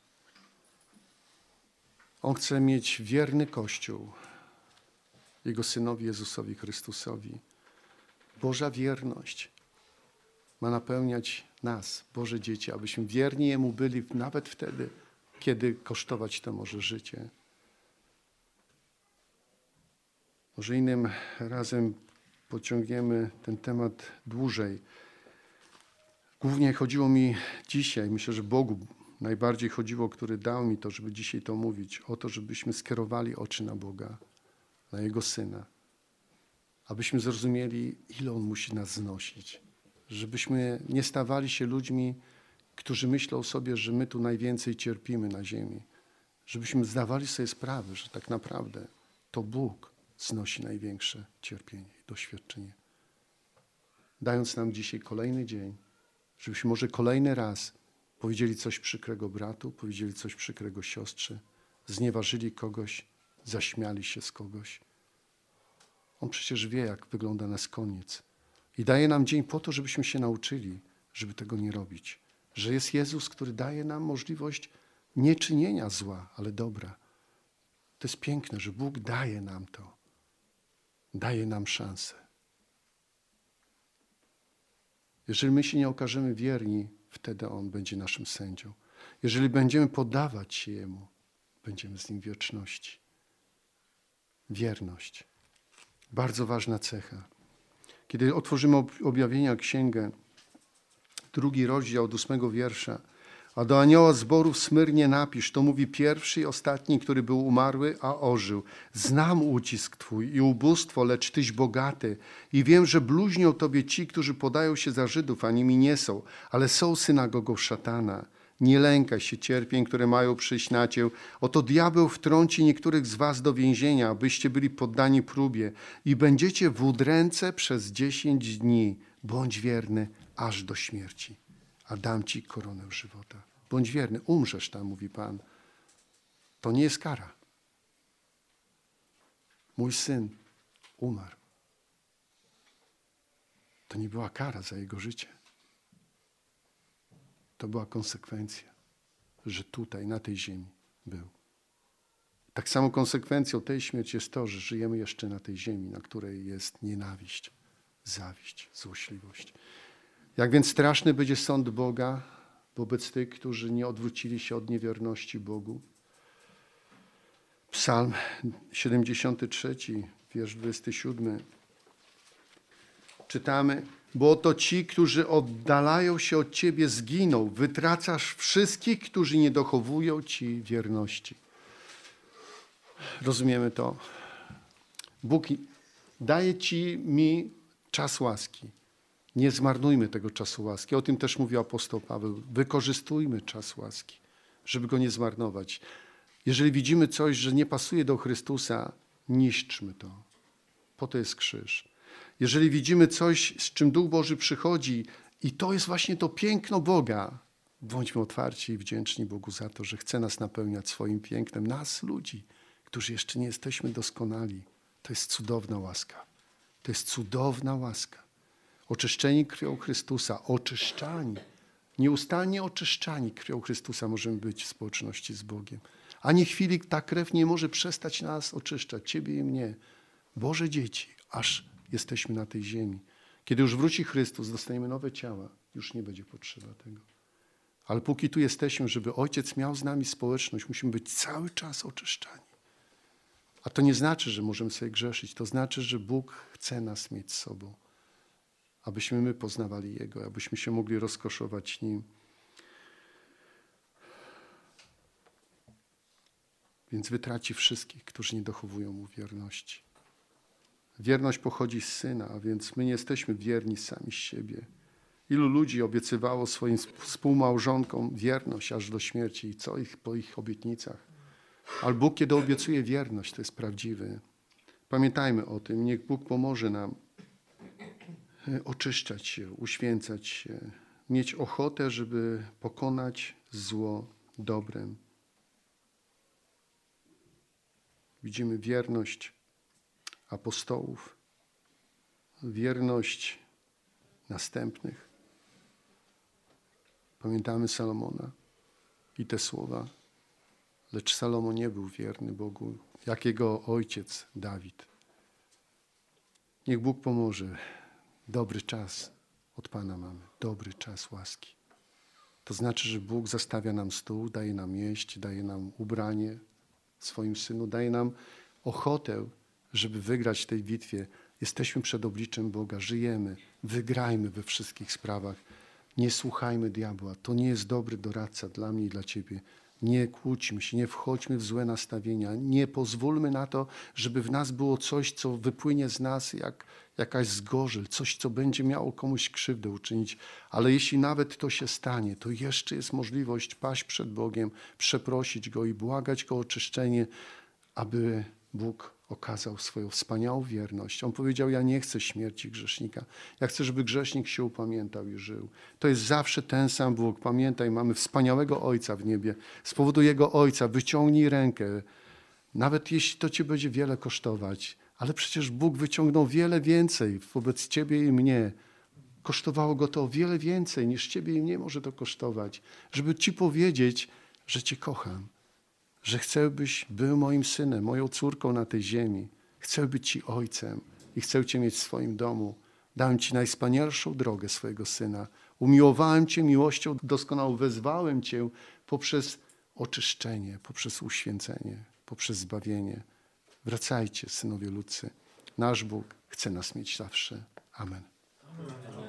On chce mieć wierny Kościół Jego Synowi Jezusowi Chrystusowi. Boża wierność ma napełniać nas, Boże dzieci, abyśmy wierni Jemu byli nawet wtedy, kiedy kosztować to może życie. Może innym razem pociągniemy ten temat dłużej. Głównie chodziło mi dzisiaj, myślę, że Bogu najbardziej chodziło, który dał mi to, żeby dzisiaj to mówić, o to, żebyśmy skierowali oczy na Boga, na Jego Syna. Abyśmy zrozumieli, ile On musi nas znosić. Żebyśmy nie stawali się ludźmi, którzy myślą sobie, że my tu najwięcej cierpimy na ziemi. Żebyśmy zdawali sobie sprawę, że tak naprawdę to Bóg znosi największe cierpienie i doświadczenie. Dając nam dzisiaj kolejny dzień, żebyśmy może kolejny raz powiedzieli coś przykrego bratu, powiedzieli coś przykrego siostrze, znieważyli kogoś, zaśmiali się z kogoś. On przecież wie, jak wygląda nasz koniec. I daje nam dzień po to, żebyśmy się nauczyli, żeby tego nie robić. Że jest Jezus, który daje nam możliwość nie czynienia zła, ale dobra. To jest piękne, że Bóg daje nam to. Daje nam szansę. Jeżeli my się nie okażemy wierni, wtedy On będzie naszym sędzią. Jeżeli będziemy poddawać się Jemu, będziemy z Nim w wieczności. Wierność. Bardzo ważna cecha. Kiedy otworzymy Objawienia Księgę, 2 rozdział od 8 wiersza, a do anioła zboru w Smyrnie napisz, to mówi pierwszy i ostatni, który był umarły, a ożył. Znam ucisk Twój i ubóstwo, lecz Tyś bogaty i wiem, że bluźnią Tobie ci, którzy podają się za Żydów, a nimi nie są, ale są synagogą szatana. Nie lękaj się cierpień, które mają przyjść na Cię. Oto diabeł wtrąci niektórych z was do więzienia, abyście byli poddani próbie i będziecie w udręce przez 10 dni. Bądź wierny aż do śmierci, a dam Ci koronę żywota. Bądź wierny, umrzesz tam, mówi Pan. To nie jest kara. Mój syn umarł. To nie była kara za jego życie. To była konsekwencja, że tutaj, na tej ziemi był. Tak samo konsekwencją tej śmierci jest to, że żyjemy jeszcze na tej ziemi, na której jest nienawiść, zawiść, złośliwość. Jak więc straszny będzie sąd Boga wobec tych, którzy nie odwrócili się od niewierności Bogu. Psalm 73, wiersz 27. Czytamy: bo oto ci, którzy oddalają się od Ciebie, zginą. Wytracasz wszystkich, którzy nie dochowują Ci wierności. Rozumiemy to? Bóg daje mi czas łaski. Nie zmarnujmy tego czasu łaski. O tym też mówił apostoł Paweł. Wykorzystujmy czas łaski, żeby go nie zmarnować. Jeżeli widzimy coś, że nie pasuje do Chrystusa, niszczmy to. Po to jest krzyż. Jeżeli widzimy coś, z czym Duch Boży przychodzi i to jest właśnie to piękno Boga, bądźmy otwarci i wdzięczni Bogu za to, że chce nas napełniać swoim pięknem. Nas, ludzi, którzy jeszcze nie jesteśmy doskonali. To jest cudowna łaska. To jest cudowna łaska. Oczyszczeni krwią Chrystusa, oczyszczani, nieustannie oczyszczani krwią Chrystusa możemy być w społeczności z Bogiem. Ani chwili ta krew nie może przestać nas oczyszczać, Ciebie i mnie, Boże dzieci, aż jesteśmy na tej ziemi. Kiedy już wróci Chrystus, dostaniemy nowe ciała, już nie będzie potrzeba tego. Ale póki tu jesteśmy, żeby Ojciec miał z nami społeczność, musimy być cały czas oczyszczani. A to nie znaczy, że możemy sobie grzeszyć. To znaczy, że Bóg chce nas mieć z sobą, abyśmy my poznawali Jego, abyśmy się mogli rozkoszować Nim. Więc wytraci wszystkich, którzy nie dochowują Mu wierności. Wierność pochodzi z Syna, a więc my nie jesteśmy wierni sami z siebie. Ilu ludzi obiecywało swoim współmałżonkom wierność aż do śmierci i co ich po ich obietnicach. Ale Bóg, kiedy obiecuje wierność, to jest prawdziwy. Pamiętajmy o tym. Niech Bóg pomoże nam oczyszczać się, uświęcać się, mieć ochotę, żeby pokonać zło dobrem. Widzimy wierność apostołów, wierność następnych. Pamiętamy Salomona i te słowa. Lecz Salomon nie był wierny Bogu, jak jego ojciec Dawid. Niech Bóg pomoże. Dobry czas od Pana mamy. Dobry czas łaski. To znaczy, że Bóg zastawia nam stół, daje nam jeść, daje nam ubranie w swoim Synu, daje nam ochotę, żeby wygrać w tej bitwie. Jesteśmy przed obliczem Boga, żyjemy, wygrajmy we wszystkich sprawach. Nie słuchajmy diabła. To nie jest dobry doradca dla mnie i dla Ciebie. Nie kłóćmy się, nie wchodźmy w złe nastawienia. Nie pozwólmy na to, żeby w nas było coś, co wypłynie z nas jak jakaś zgorzel, coś, co będzie miało komuś krzywdę uczynić. Ale jeśli nawet to się stanie, to jeszcze jest możliwość paść przed Bogiem, przeprosić Go i błagać Go o oczyszczenie, aby Bóg okazał swoją wspaniałą wierność. On powiedział: ja nie chcę śmierci grzesznika. Ja chcę, żeby grzesznik się upamiętał i żył. To jest zawsze ten sam Bóg. Pamiętaj, mamy wspaniałego Ojca w niebie. Z powodu Jego Ojca wyciągnij rękę. Nawet jeśli to Cię będzie wiele kosztować. Ale przecież Bóg wyciągnął wiele więcej wobec Ciebie i mnie. Kosztowało Go to o wiele więcej niż Ciebie i mnie może to kosztować. Żeby Ci powiedzieć, że Cię kocham. Że chcę, byś był moim synem, moją córką na tej ziemi. Chcę być Ci ojcem i chcę Cię mieć w swoim domu. Dałem Ci najwspanialszą drogę swojego Syna. Umiłowałem Cię miłością doskonałą. Wezwałem Cię poprzez oczyszczenie, poprzez uświęcenie, poprzez zbawienie. Wracajcie, synowie ludzcy. Nasz Bóg chce nas mieć zawsze. Amen.